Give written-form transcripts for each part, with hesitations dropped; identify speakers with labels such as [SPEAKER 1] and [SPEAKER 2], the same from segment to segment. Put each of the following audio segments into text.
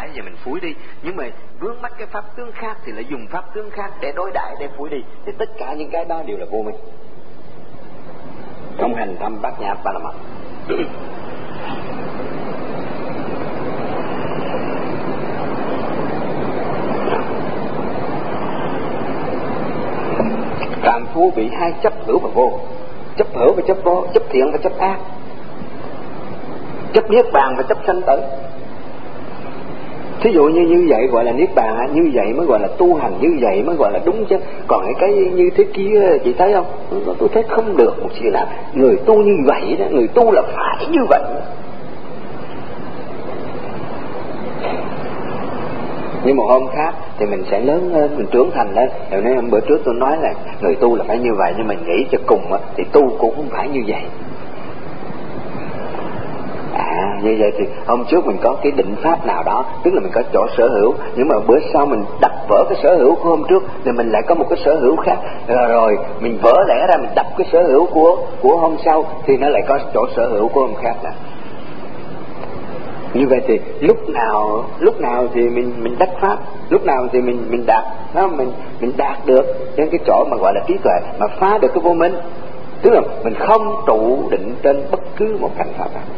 [SPEAKER 1] cái gì mình phủi đi, nhưng mà vướng mắc cái pháp tướng khác thì lại dùng pháp tướng khác để đối đãi, để phủi đi, thì tất cả những cái đó đều là vô minh, không hành thâm bát nhã ba la mật. Phàm phu bị hai chấp hữu và vô, chấp hữu và chấp vô, chấp thiện và chấp ác, chấp niết bàn và chấp sanh tử. Thí dụ như vậy gọi là niết bàn, như vậy mới gọi là tu hành, như vậy mới gọi là đúng chứ. Còn cái như thế kia chị thấy không? Tôi thấy không được một xíu nào. Người tu như vậy đó, người tu là phải như vậy. Nhưng một hôm khác thì mình sẽ lớn lên, mình trưởng thành lên. Hồi nay bữa trước tôi nói là người tu là phải như vậy, nhưng mình nghĩ cho cùng thì tu cũng không phải như vậy. Như vậy thì hôm trước mình có cái định pháp nào đó, tức là mình có chỗ sở hữu, nhưng mà bữa sau mình đập vỡ cái sở hữu của hôm trước thì mình lại có một cái sở hữu khác, rồi mình vỡ lẽ ra mình đập cái sở hữu của hôm sau thì nó lại có chỗ sở hữu của hôm khác là. Như vậy thì lúc nào thì mình đắc pháp, lúc nào thì mình đạt đó, mình đạt được đến cái chỗ mà gọi là trí tuệ, mà phá được cái vô minh, tức là mình không trụ định trên bất cứ một cảnh pháp nào,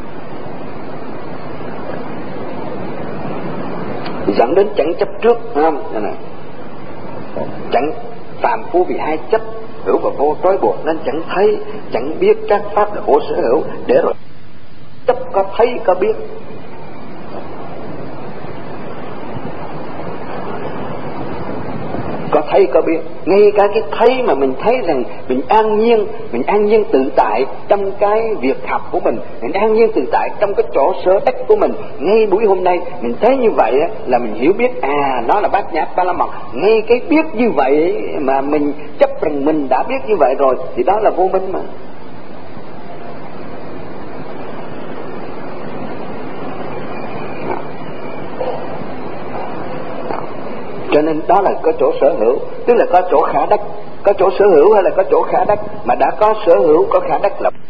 [SPEAKER 1] dẫn đến chẳng chấp trước, không? Chẳng phàm phu vì hai chấp hữu và vô trói buộc nên chẳng thấy, chẳng biết các pháp là vô sở hữu, để rồi chấp có thấy có biết. Có thấy có biết, ngay cả cái thấy mà mình thấy rằng mình an nhiên tự tại trong cái việc học của mình an nhiên tự tại trong cái chỗ sở đắc của mình. Ngay buổi hôm nay mình thấy như vậy là mình hiểu biết, nó là bát nhã ba la mật. Ngay cái biết như vậy mà mình chấp rằng mình đã biết như vậy rồi thì đó là vô minh mà. Cho nên đó là có chỗ sở hữu, tức là có chỗ khả đắc. Có chỗ sở hữu hay là có chỗ khả đắc, mà đã có sở hữu có khả đắc là.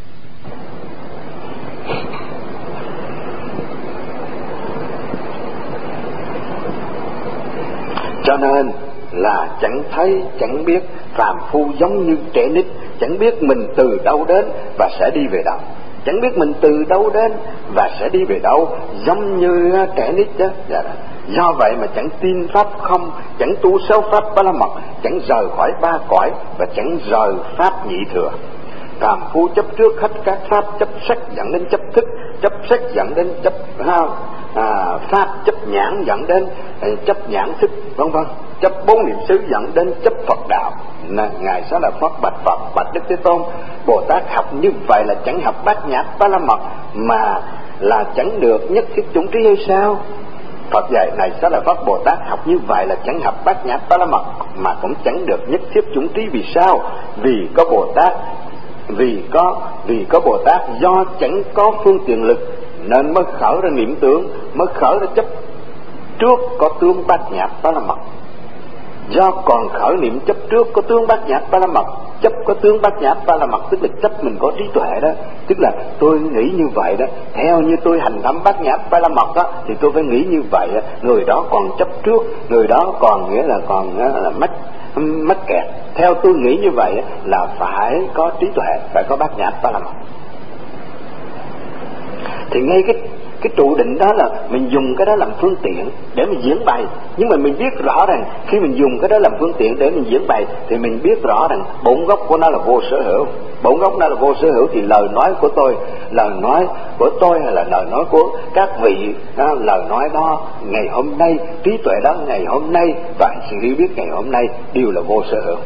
[SPEAKER 1] Cho nên là chẳng thấy chẳng biết, phàm phu giống như trẻ nít, chẳng biết mình từ đâu đến và sẽ đi về đâu. Chẳng biết mình từ đâu đến và sẽ đi về đâu, giống như trẻ nít đó. Do vậy mà chẳng tin pháp không, chẳng tu sáu pháp ba la mật, chẳng rời khỏi ba cõi và chẳng rời pháp nhị thừa. Phàm phu chấp trước hết các pháp, chấp sắc dẫn đến chấp thức, chấp sắc dẫn đến chấp pháp, chấp nhãn dẫn đến chấp nhãn thức, vân vân. Chấp bốn niệm xứ dẫn đến chấp Phật đạo. Ngài Xá Lợi Phất bạch Phật: bạch Đức Thế Tôn, Bồ Tát học như vậy là chẳng học bát nhã ba la mật mà là chẳng được nhất thiết chủng trí hay sao? Phật dạy: này Xá Lợi Phất, Bồ Tát học như vậy là chẳng học bát nhã ba la mật mà cũng chẳng được nhất thiết chủng trí. Vì sao? Vì có Bồ Tát do chẳng có phương tiện lực nên mới khởi ra niệm tướng, mới khởi ra chấp trước có tướng bát nhã ba la mật. Do còn khởi niệm chấp trước có tướng bát nhã ba la mật, chấp có tướng bát nhã ba la mật tức là chấp mình có trí tuệ đó, tức là tôi nghĩ như vậy đó, theo như tôi hành thẩm bát nhã ba la mật đó thì tôi phải nghĩ như vậy. Người đó còn chấp trước, người đó còn nghĩa là còn là mắc kẹt. Theo tôi nghĩ như vậy là phải có trí tuệ, phải có bát nhã ba la mật. Thì ngay cái trụ định đó là mình dùng cái đó làm phương tiện để mình diễn bày, nhưng mà mình biết rõ rằng khi mình dùng cái đó làm phương tiện để mình diễn bày thì mình biết rõ rằng bổn gốc của nó là vô sở hữu. Bổn gốc nó là vô sở hữu thì lời nói của tôi hay là lời nói của các vị, lời nói đó ngày hôm nay, trí tuệ đó ngày hôm nay và sự hiểu biết ngày hôm nay đều là vô sở hữu.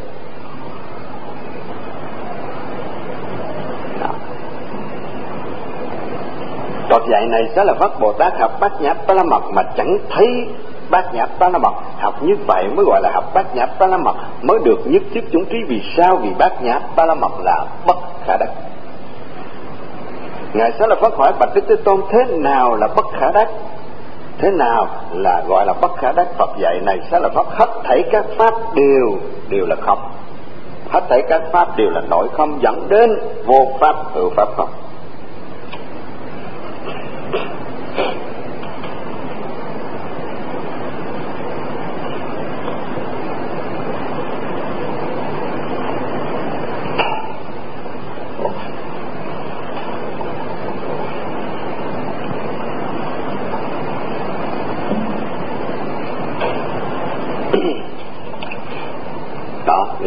[SPEAKER 1] Phật dạy: này Xá Lợi Phất, Bồ Tát học bát nhã ba la mật mà chẳng thấy bát nhã ba la mật. Học như vậy mới gọi là học bát nhã ba la mật, mới được nhất thiết chủng trí. Vì sao? Vì bát nhã ba la mật là bất khả đắc. Ngài Xá Lợi Phất hỏi: bạch Đức Thế Tôn, thế nào là bất khả đắc? Thế nào là gọi là bất khả đắc? Phật dạy: này Xá Lợi Phất, hết thảy các pháp đều là không. Hết thảy các pháp đều là nội không, dẫn đến vô pháp hữu pháp không.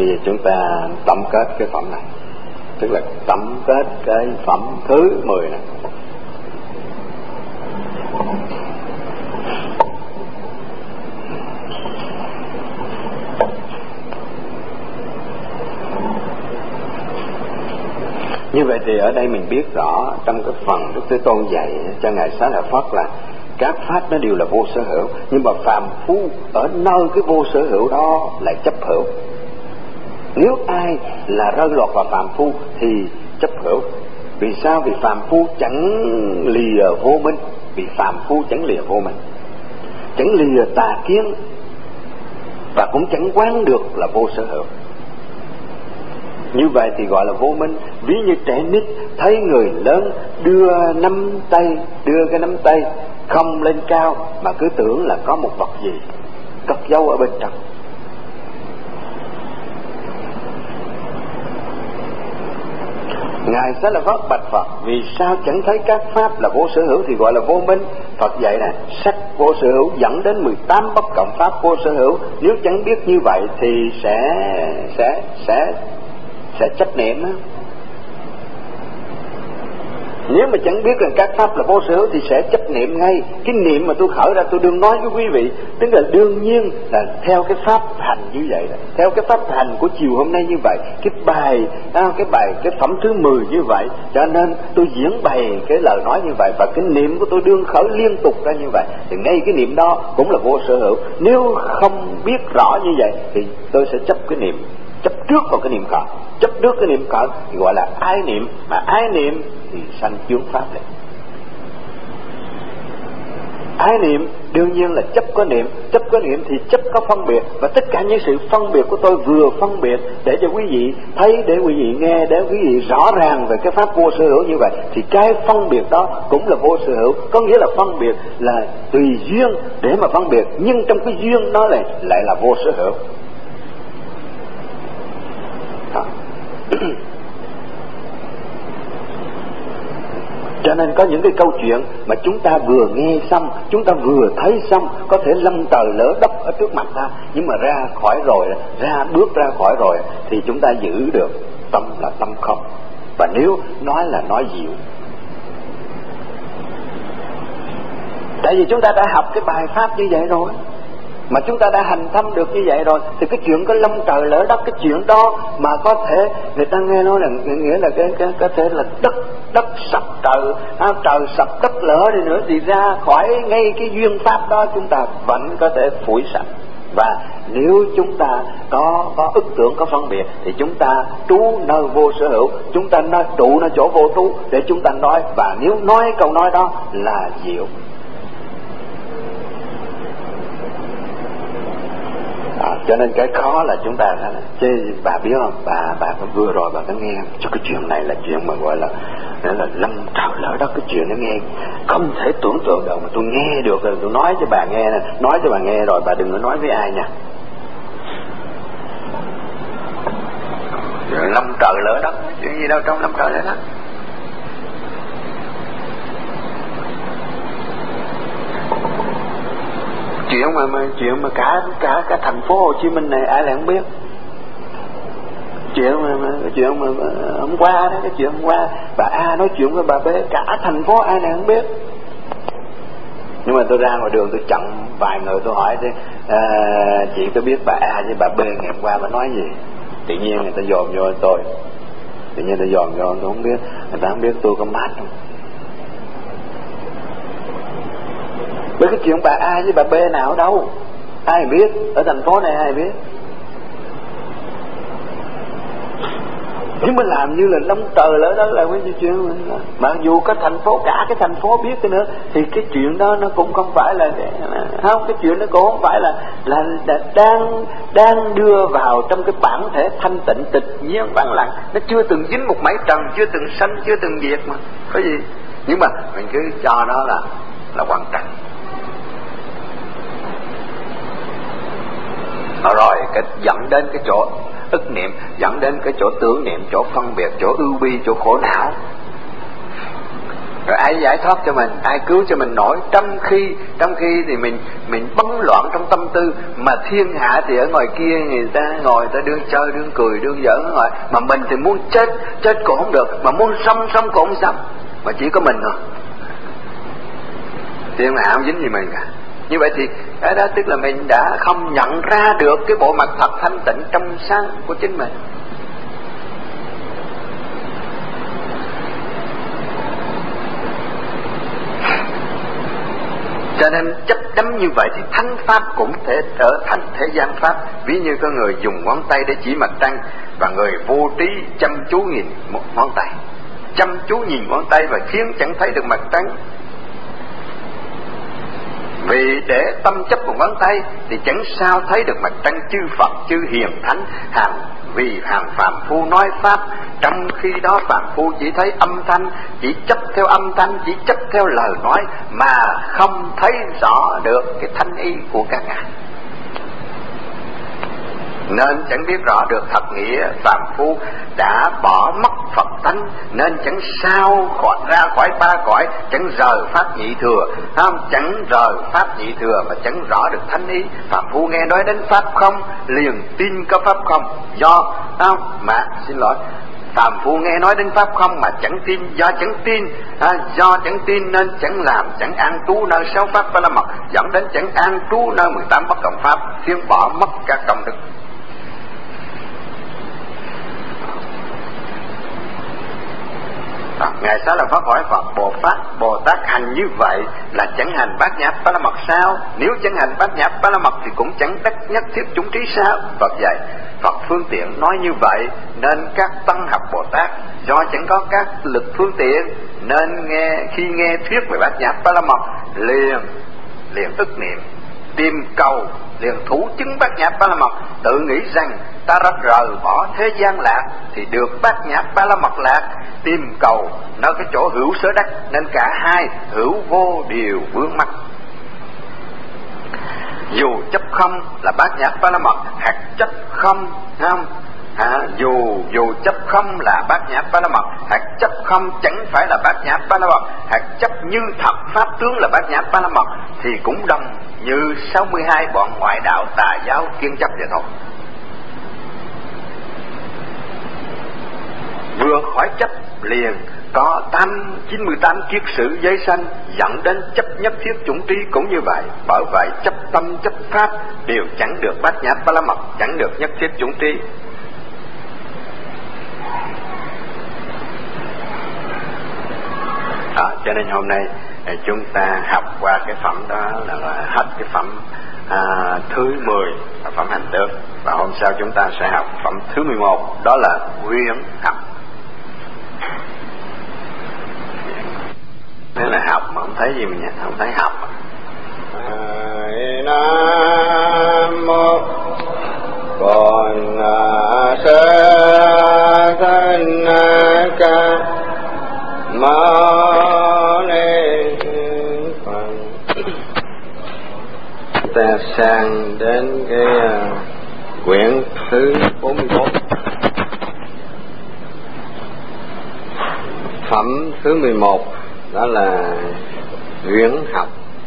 [SPEAKER 1] Bây giờ chúng ta tổng kết cái phẩm này, tức là tổng kết cái phẩm thứ 10 này. Như vậy thì ở đây mình biết rõ trong cái phần Đức Thế Tôn dạy cho Ngài Xá Lợi Phất là các pháp nó đều là vô sở hữu, nhưng mà phàm phu ở nơi cái vô sở hữu đó lại chấp hữu. Nếu ai là rơi lọt vào phàm phu thì chấp hữu. Vì sao? Vì phàm phu chẳng lìa vô minh. Vì phàm phu chẳng lìa vô minh, chẳng lìa tà kiến, và cũng chẳng quán được là vô sở hữu. Như vậy thì gọi là vô minh. Ví như trẻ nít thấy người lớn đưa cái nắm tay không lên cao, mà cứ tưởng là có một vật gì cất giấu ở bên trong. Ngài Xá Lợi Phất bạch Phật: vì sao chẳng thấy các pháp là vô sở hữu thì gọi là vô minh? Phật dạy nè, sắc vô sở hữu dẫn đến 18 bất cộng pháp vô sở hữu. Nếu chẳng biết như vậy thì sẽ chấp niệm á. Nếu mà chẳng biết rằng các pháp là vô sở hữu thì sẽ chấp niệm ngay. Cái niệm mà tôi khởi ra tôi đừng nói với quý vị, tức là đương nhiên là theo cái pháp hành như vậy đó. Theo cái pháp hành của chiều hôm nay như vậy, cái phẩm thứ 10 như vậy, cho nên tôi diễn bày cái lời nói như vậy, và cái niệm của tôi đương khởi liên tục ra như vậy, thì ngay cái niệm đó cũng là vô sở hữu. Nếu không biết rõ như vậy thì tôi sẽ chấp cái niệm, chấp trước vào cái niệm khởi. Chấp trước cái niệm khởi thì gọi là ái niệm, mà ái niệm thì sanh chướng pháp này. Ái niệm đương nhiên là chấp có niệm thì chấp có phân biệt, và tất cả những sự phân biệt của tôi vừa phân biệt để cho quý vị thấy, để quý vị nghe, để quý vị rõ ràng về cái pháp vô sở hữu như vậy, thì cái phân biệt đó cũng là vô sở hữu. Có nghĩa là phân biệt là tùy duyên để mà phân biệt, nhưng trong cái duyên đó lại là vô sở hữu. Cho nên có những cái câu chuyện mà chúng ta vừa nghe xong, chúng ta vừa thấy xong, có thể lâm trời lỡ đất ở trước mặt ta, nhưng mà bước ra khỏi rồi thì chúng ta giữ được tâm là tâm không. Và nếu nói là nói dịu, tại vì chúng ta đã học cái bài pháp như vậy rồi, mà chúng ta đã hành thâm được như vậy rồi, thì cái chuyện có lâm trời lỡ đất, cái chuyện đó mà có thể người ta nghe nói là nghĩa là cái có thể là đất sập trời sập đất lỡ đi nữa, thì ra khỏi ngay cái duyên pháp đó chúng ta vẫn có thể phủi sạch. Và nếu chúng ta có ức tưởng, có phân biệt, thì chúng ta trú nơi vô sở hữu, chúng ta trụ nơi chỗ vô trú để chúng ta nói, và nếu nói câu nói đó là diệu. Cho nên cái khó là chúng ta chứ bà biết không, bà vừa rồi bà có nghe cho cái chuyện này là chuyện mà gọi là lâm trời lỡ đất. Cái chuyện nó nghe không thể tưởng tượng được, mà tôi nghe được rồi, tôi nói cho bà nghe, nói cho bà nghe rồi, bà đừng có nói với ai nha. Lâm trời lỡ đất, chuyện gì đâu trong lâm trời lỡ đất. Chuyện mà cả thành phố Hồ Chí Minh này ai lại không biết. Chuyện mà hôm qua đó, cái chuyện hôm qua bà A nói chuyện với bà B, cả thành phố ai lại không biết. Nhưng mà tôi ra ngoài đường tôi chặn vài người, tôi hỏi chị tôi biết bà A với bà B ngày hôm qua bà nói gì. Tự nhiên người ta dòm vô tôi, tôi không biết. Người ta không biết tôi có mát không. Bởi cái chuyện bà A với bà B nào đâu ai biết, ở thành phố này ai biết. Nhưng mà làm như là lâm trời lỡ đó là cái chuyện mà dù có thành phố, cả cái thành phố biết cái nữa, thì cái chuyện đó nó cũng không phải là không, cái chuyện nó cũng không phải là đang đưa vào trong cái bản thể thanh tịnh tịch nhiên vắng lặng. Nó chưa từng dính một mảy trần, chưa từng sanh, chưa từng diệt mà có gì. Nhưng mà mình cứ cho đó là quan trọng. Rồi cái dẫn đến cái chỗ ức niệm, dẫn đến cái chỗ tưởng niệm, chỗ phân biệt, chỗ ưu bi, chỗ khổ não. Rồi ai giải thoát cho mình, ai cứu cho mình nổi, trong khi thì mình bấn loạn trong tâm tư, mà thiên hạ thì ở ngoài kia người ta ngồi ta đương chơi đương cười đương giỡn ở ngoài, mà mình thì muốn chết cũng không được, mà muốn sống cũng không sống, mà chỉ có mình thôi. Thiên hạ không dính gì mình cả. Như vậy thì cái đó tức là mình đã không nhận ra được cái bộ mặt thật thanh tịnh trong sáng của chính mình. Cho nên chấp đắm như vậy thì thánh pháp cũng thể trở thành thế gian pháp. Ví như có người dùng ngón tay để chỉ mặt trăng, và người vô trí chăm chú nhìn một ngón tay, chăm chú nhìn ngón tay và khiến chẳng thấy được mặt trăng. Vì để tâm chấp một ngón tay thì chẳng sao thấy được mặt trăng chư Phật chư hiền thánh, vì hàng phàm phu nói pháp, trong khi đó phàm phu chỉ thấy âm thanh, chỉ chấp theo âm thanh, chỉ chấp theo lời nói, mà không thấy rõ được cái thánh ý của các ngài, nên chẳng biết rõ được thật nghĩa. Phàm phu đã bỏ mất Phật tánh, nên chẳng sao ra khỏi ba cõi, chẳng rời pháp nhị thừa, chẳng rời pháp nhị thừa mà chẳng rõ được thánh ý. Phàm phu nghe nói đến pháp không, liền tin có pháp không, phàm phu nghe nói đến pháp không mà chẳng tin, do chẳng tin nên chẳng làm, chẳng an trú nơi 6 pháp ba la mật, dẫn đến chẳng an trú nơi 18 bất cộng pháp, khiến bỏ mất các công đức. Ngài Xá Lợi Phất hỏi Phật: Bồ Tát hành như vậy là chẳng hành bát nhã ba la mật sao? Nếu chẳng hành bát nhã ba la mật thì cũng chẳng đắc nhất thiết chúng trí sao? Phật dạy: Phật phương tiện nói như vậy, nên các tăng học Bồ Tát do chẳng có các lực phương tiện, nên khi nghe thuyết về bát nhã ba la mật liền ức niệm, tìm cầu, liền thủ chứng bát nhã ba la mật, tự nghĩ rằng ta đã rời bỏ thế gian lạc thì được bát nhã ba la mật lạc, tìm cầu nơi cái chỗ hữu sở đắc, nên cả hai hữu vô điều vướng mắc. Dù chấp không là bát nhã ba la mật, hạt chấp không, dù chấp không là bát nhã ba la mật, hạt chấp không chẳng phải là bát nhã ba la mật, hạt chấp như thật pháp tướng là bát nhã ba la mật, thì cũng đồng như 62 bọn ngoại đạo tà giáo kiên chấp vậy thôi. Vừa khỏi chấp liền có 98 kiết sử giới sanh, dẫn đến chấp nhất thiết chủng trí cũng như vậy. Bởi vậy chấp tâm chấp pháp đều chẳng được bát nhã ba la mật, chẳng được nhất thiết chủng trí. Cho nên hôm nay chúng ta học qua cái phẩm đó là hết cái phẩm thứ 10 là phẩm hành tướng, và hôm sau chúng ta sẽ học phẩm thứ 11, đó là quyển học. Thế là học mà không thấy gì mình không thấy học.
[SPEAKER 2] Nam mô Bổn Sư Thích Ca Mâu Ni Phật. Ta sang đến cái quyển thứ 44, phẩm thứ 11, đó là quyển học.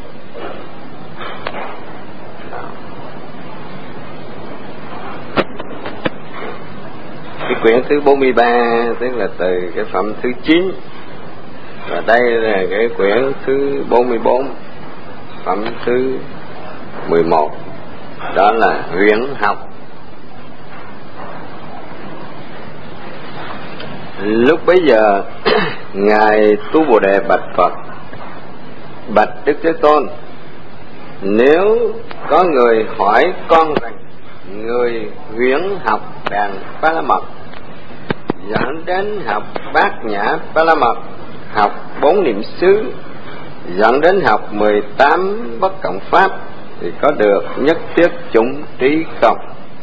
[SPEAKER 2] Cái quyển thứ 43 tức là từ cái phẩm thứ 9, và đây là cái quyển thứ 44, phẩm thứ 11, đó là quyển học. Lúc bấy giờ ngài Tu Bồ Đề bạch Phật: Bạch Đức Thế Tôn, nếu có người hỏi con rằng người huyễn học đàn ba la mật, dẫn đến học bát nhã ba la mật, học 4 niệm xứ, dẫn đến học 18 bất cộng pháp, thì có được nhất thiết chủng trí không?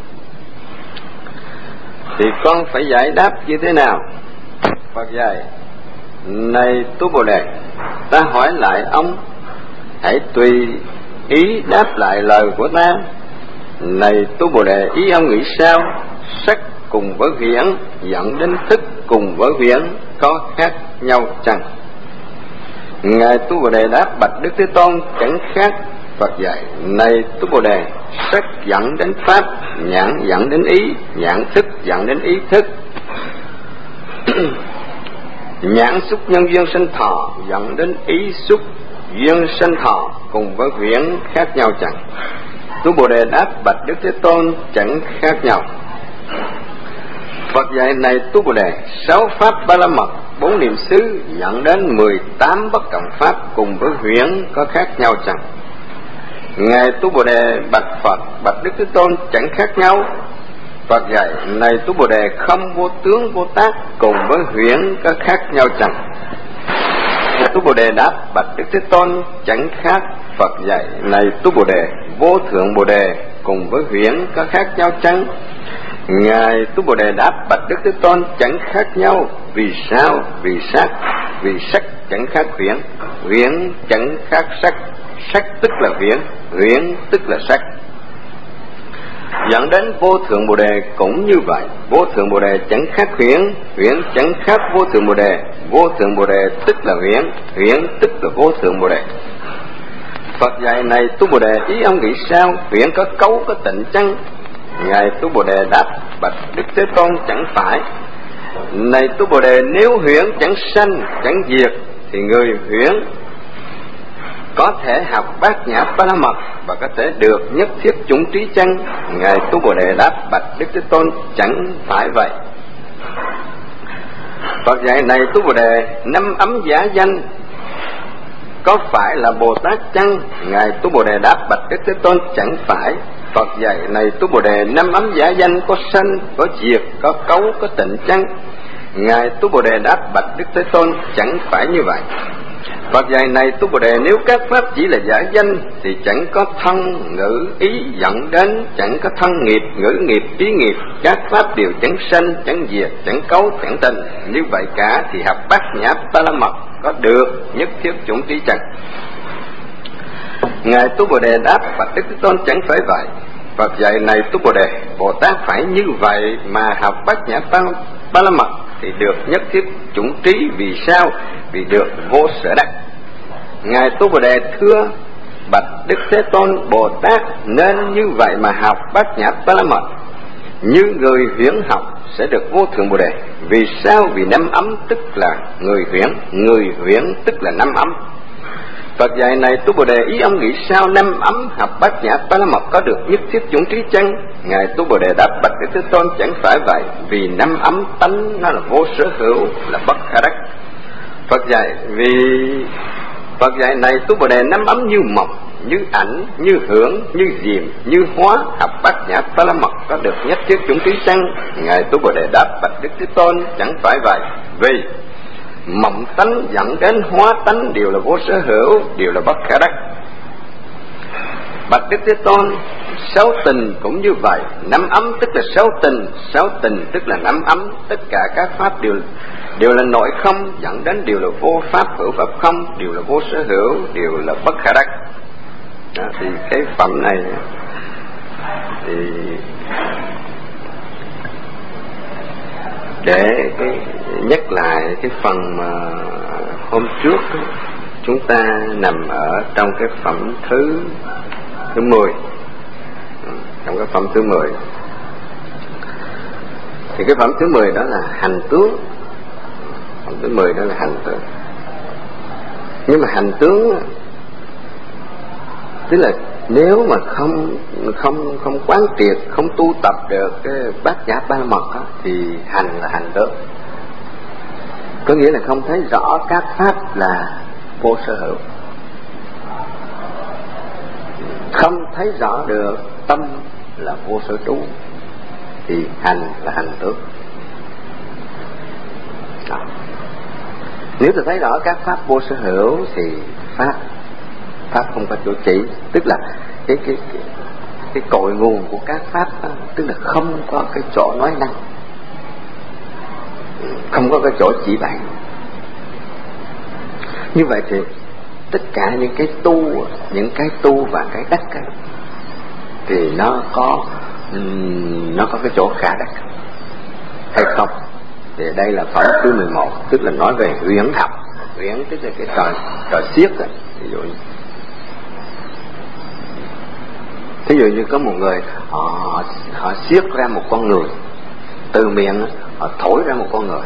[SPEAKER 2] Thì con phải giải đáp như thế nào? Phật dạy: Này Tu Bồ Đề, ta hỏi lại ông, hãy tùy ý đáp lại lời của ta. Này Tu Bồ Đề, ý ông nghĩ sao? Sắc cùng với huyễn dẫn đến thức cùng với huyễn có khác nhau chăng? Ngài Tu Bồ Đề đáp: bạch Đức Thế Tôn, chẳng khác Phật dạy. Này Tu Bồ Đề, sắc dẫn đến pháp, nhãn dẫn đến ý, nhãn thức dẫn đến ý thức. Nhãn xúc nhân duyên sinh thọ dẫn đến ý xúc duyên sinh thọ, cùng với huyễn khác nhau chẳng? Tu Bồ Đề đáp: bạch Đức Thế Tôn, chẳng khác nhau. Phật dạy: này Tu Bồ Đề, 6 pháp ba la mật, 4 niệm xứ dẫn đến 18 bất cộng pháp, cùng với huyễn có khác nhau chẳng? Ngài Tu Bồ Đề bạch Phật: bạch Đức Thế Tôn, chẳng khác nhau. Phật dạy: này Tu Bồ Đề, không vô tướng vô tác, cùng với huyễn có khác nhau chẳng? Tu Bồ Đề đáp: bạch Đức Thế Tôn, chẳng khác. Phật dạy: này Tu Bồ Đề, vô thượng Bồ Đề cùng với huyễn có khác nhau chăng? Ngài Tu Bồ Đề đáp: bạch Đức Thế Tôn, chẳng khác nhau. Vì sao? Vì sắc chẳng khác huyễn, huyễn chẳng khác sắc, sắc tức là huyễn, huyễn tức là sắc. Dẫn đến vô thượng Bồ Đề cũng như vậy, vô thượng Bồ Đề chẳng khác huyễn, huyễn chẳng khác vô thượng Bồ Đề, vô thượng Bồ Đề tức là huyễn, huyễn tức là vô thượng Bồ Đề. Phật dạy: này Tu Bồ Đề, ý ông nghĩ sao? Huyễn có cấu có tịnh chăng? Ngài Tu Bồ Đề đáp: bạch Đức Thế Tôn, chẳng phải. Này Tu Bồ Đề, nếu huyễn chẳng sanh chẳng diệt, thì người huyễn có thể học bát nhã ba la mật và có thể được nhất thiết chủng trí chăng? Ngài Tu Bồ Đề đáp: bạch Đức Thế Tôn, chẳng phải vậy. Phật dạy: này Tu Bồ Đề, 5 ấm giả danh có phải là Bồ Tát chăng? Ngài Tu Bồ Đề đáp: bạch Đức Thế Tôn, chẳng phải. Phật dạy: này Tu Bồ Đề, 5 ấm giả danh có sanh, có diệt, có cấu, có tịnh chăng? Ngài Tu Bồ Đề đáp: bạch Đức Thế Tôn, chẳng phải như vậy. Phật dạy: này Tu Bồ Đề, nếu các pháp chỉ là giả danh thì chẳng có thân ngữ ý dẫn đến, chẳng có thân nghiệp, ngữ nghiệp, ý nghiệp, các pháp đều chẳng sanh, chẳng diệt, chẳng cấu, chẳng tịnh. Như vậy cả thì học bát nhã ba la mật có được nhất thiết chủng trí chăng? Ngài Tu Bồ Đề đáp: bạch Đức Thế Tôn, chẳng phải vậy. Phật dạy: này Tu Bồ Đề, Bồ Tát phải như vậy mà học bát nhã ba la mật thì được nhất thiết chủng trí. Vì sao? Vì được vô sở đắc. Ngài Tu Bồ Đề thưa: bạch Đức Thế Tôn, Bồ Tát nên như vậy mà học bát nhã ba la mật, như người huyễn học sẽ được vô thượng Bồ Đề. Vì sao? Vì 5 ấm tức là người huyễn tức là 5 ấm. Phật dạy: này Tu Bồ Đề, ý ông nghĩ sao? 5 ấm học bát nhã ba la mật có được nhất thiết chủng trí chăng? Ngài Tu Bồ Đề đáp: bạch Đức Thế Tôn, chẳng phải vậy. Vì 5 ấm tánh nó là vô sở hữu, là bất khả đắc. Phật dạy: này Tu Bồ Đề, 5 ấm như mộng, như ảnh, như hưởng, như diệm, như hóa, học bát nhã ba la mật có được nhất thiết chủng trí chăng? Ngài Tu Bồ Đề đáp: bạch Đức Thế Tôn, chẳng phải vậy. Vì mộng tánh dẫn đến hóa tánh đều là vô sở hữu, đều là bất khả đắc. Bạch Đức Thế Tôn, 6 tình cũng như vậy. 5 ấm tức là 6 tình, 6 tình tức là 5 ấm. Tất cả các pháp đều là nội không, dẫn đến đều là vô pháp, hữu pháp không, đều là vô sở hữu, đều là bất khả đắc. Đó, thì cái phẩm này thì để nhắc lại cái phần mà hôm trước chúng ta nằm ở trong cái phẩm thứ 10. Trong cái phẩm thứ 10 thì cái phẩm thứ 10 đó là hành tướng. Phẩm thứ 10 đó là hành tướng. Nhưng mà hành tướng tức là nếu mà không quán triệt, không tu tập được cái bát nhã ba la mật thì hành là hành tướng. Có nghĩa là không thấy rõ các pháp là vô sở hữu, không thấy rõ được tâm là vô sở trú, thì hành là hành tướng. Đó. Nếu ta thấy rõ các pháp vô sở hữu thì pháp không có chỗ chỉ, tức là cái cội nguồn của các pháp đó, tức là không có cái chỗ nói năng, không có cái chỗ chỉ bày. Như vậy thì tất cả những cái tu và cái đắc thì nó có cái chỗ khả đắc hay không? Thì đây là phẩm thứ 11, tức là nói về huyễn học. huyễn tức là cái trò xiếc đó. Thí dụ như có một người họ xiếc ra một con người, từ miệng họ thổi ra một con người.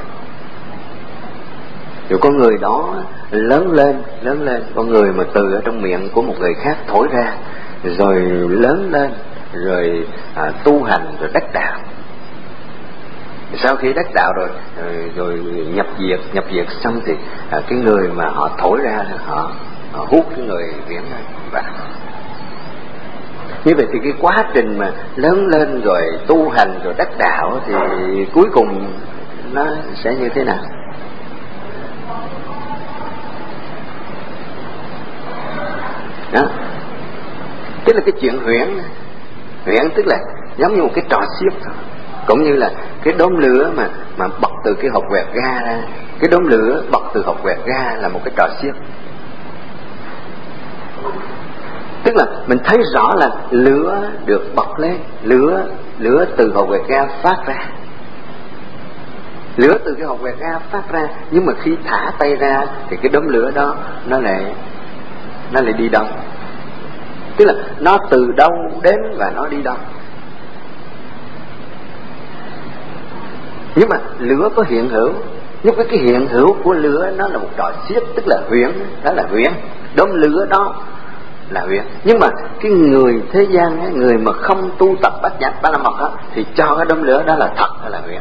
[SPEAKER 2] Rồi con người đó lớn lên, con người mà từ ở trong miệng của một người khác thổi ra, rồi lớn lên, rồi tu hành, rồi đắc đạo. Sau khi đắc đạo rồi nhập diệt xong thì cái người mà họ thổi ra họ hút cái người viễn ra. Như vậy thì cái quá trình mà lớn lên rồi tu hành rồi đắc đạo thì cuối cùng nó sẽ như thế nào? Đó, tức là cái chuyện huyễn tức là giống như một cái trò xiếc, cũng như là cái đốm lửa mà bật từ cái hộp quẹt ga ra. Cái đốm lửa bật từ hộp quẹt ga là một cái trò xiếc. Tức là mình thấy rõ là lửa được bật lên, lửa từ hộp quẹt ga phát ra, lửa từ cái hộp quẹt ga phát ra, nhưng mà khi thả tay ra thì cái đốm lửa đó nó lại đi đâu? Tức là nó từ đâu đến và nó đi đâu? Nhưng mà lửa có hiện hữu, nhưng cái hiện hữu của lửa nó là một trò xiếc, tức là huyễn, đó là huyễn. Đốm lửa đó là huyễn. Nhưng mà cái người thế gian, người mà không tu tập Bát Nhã Ba La Mật đó, thì cho cái đốm lửa đó là thật hay là huyễn?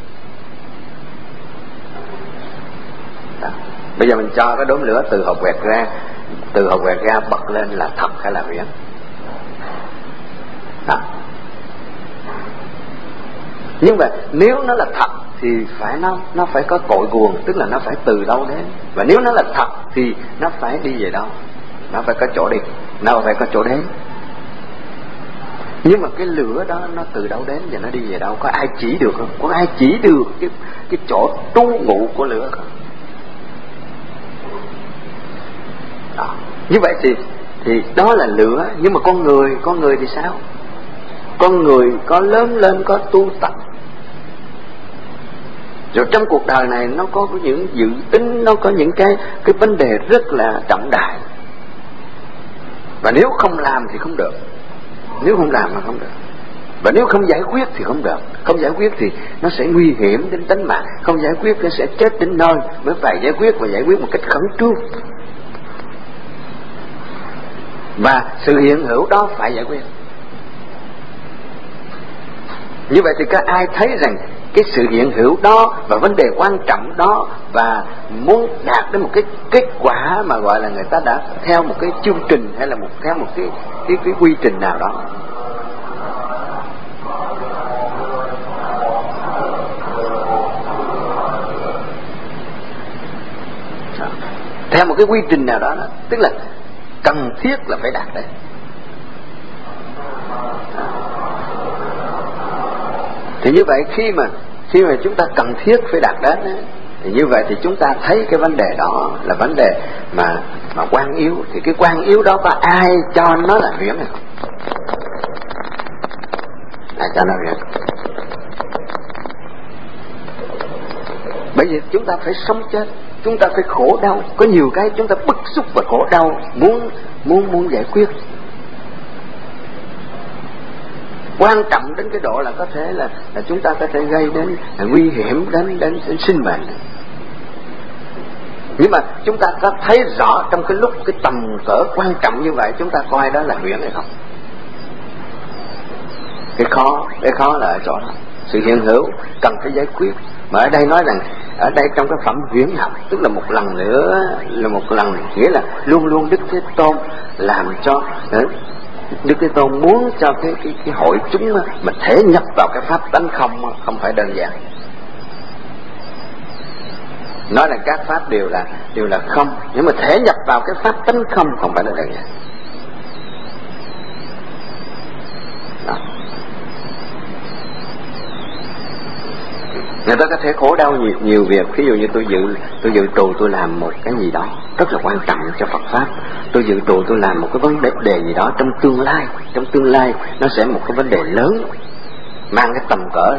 [SPEAKER 2] Đó. Bây giờ mình cho cái đốm lửa từ hộp quẹt ra bật lên là thật hay là huyễn? Đó. Nhưng mà nếu nó là thật thì nó phải có cội nguồn, tức là nó phải từ đâu đến. Và nếu nó là thật thì nó phải đi về đâu? Nó phải có chỗ đi, nó phải có chỗ đến. Nhưng mà cái lửa đó nó từ đâu đến và nó đi về đâu? Có ai chỉ được không? Có ai chỉ được cái chỗ trú ngụ của lửa không? Đó. Như vậy thì đó là lửa. Nhưng mà con người thì sao? Con người có lớn lên, có tu tập, rồi trong cuộc đời này nó có những dự tính, nó có những cái vấn đề rất là trọng đại. Và nếu không làm thì không được, nếu không làm mà không được. Và nếu không giải quyết thì không được. Không giải quyết thì nó sẽ nguy hiểm đến tính mạng. Không giải quyết nó sẽ chết đến nơi. Mới phải giải quyết, và giải quyết một cách khẩn trương. Và sự hiện hữu đó phải giải quyết. Như vậy thì có ai thấy rằng cái sự hiện hữu đó và vấn đề quan trọng đó, và muốn đạt đến một cái kết quả mà gọi là người ta đã theo một cái chương trình, hay là theo một cái quy trình nào đó? Theo một cái quy trình nào đó, tức là cần thiết là phải đạt đến. Thì như vậy khi mà chúng ta cần thiết phải đạt đến ấy, thì như vậy thì chúng ta thấy cái vấn đề đó là vấn đề mà quan yếu. Thì cái quan yếu đó có ai cho nó là huyễn hay không? Ai cho nó huyễn? Bởi vì chúng ta phải sống chết, chúng ta phải khổ đau, có nhiều cái chúng ta bức xúc và khổ đau, muốn giải quyết. Quan trọng đến cái độ là có thể là chúng ta có thể gây đến nguy hiểm đến sinh mệnh. Nhưng mà chúng ta có thấy rõ trong cái lúc cái tầm cỡ quan trọng như vậy, chúng ta coi đó là huyễn hay không? Cái khó là ở chỗ đó. Sự hiện hữu cần phải giải quyết. Mà ở đây nói rằng, ở đây trong cái phẩm huyễn học, tức là một lần nữa, là một lần, nghĩa là luôn luôn Đức Thế Tôn làm cho Đức Thế Tôn muốn cho cái hội chúng mà thể nhập vào cái pháp tánh không phải đơn giản. Nói là các pháp đều là không, nhưng mà thể nhập vào cái pháp tánh không phải là đơn giản. Đó. Người ta có thể khổ đau nhiều việc. Ví dụ như tôi dự trù tôi làm một cái gì đó rất là quan trọng cho Phật pháp. Tôi dự trù tôi làm một cái vấn đề gì đó trong tương lai nó sẽ một cái vấn đề lớn, mang cái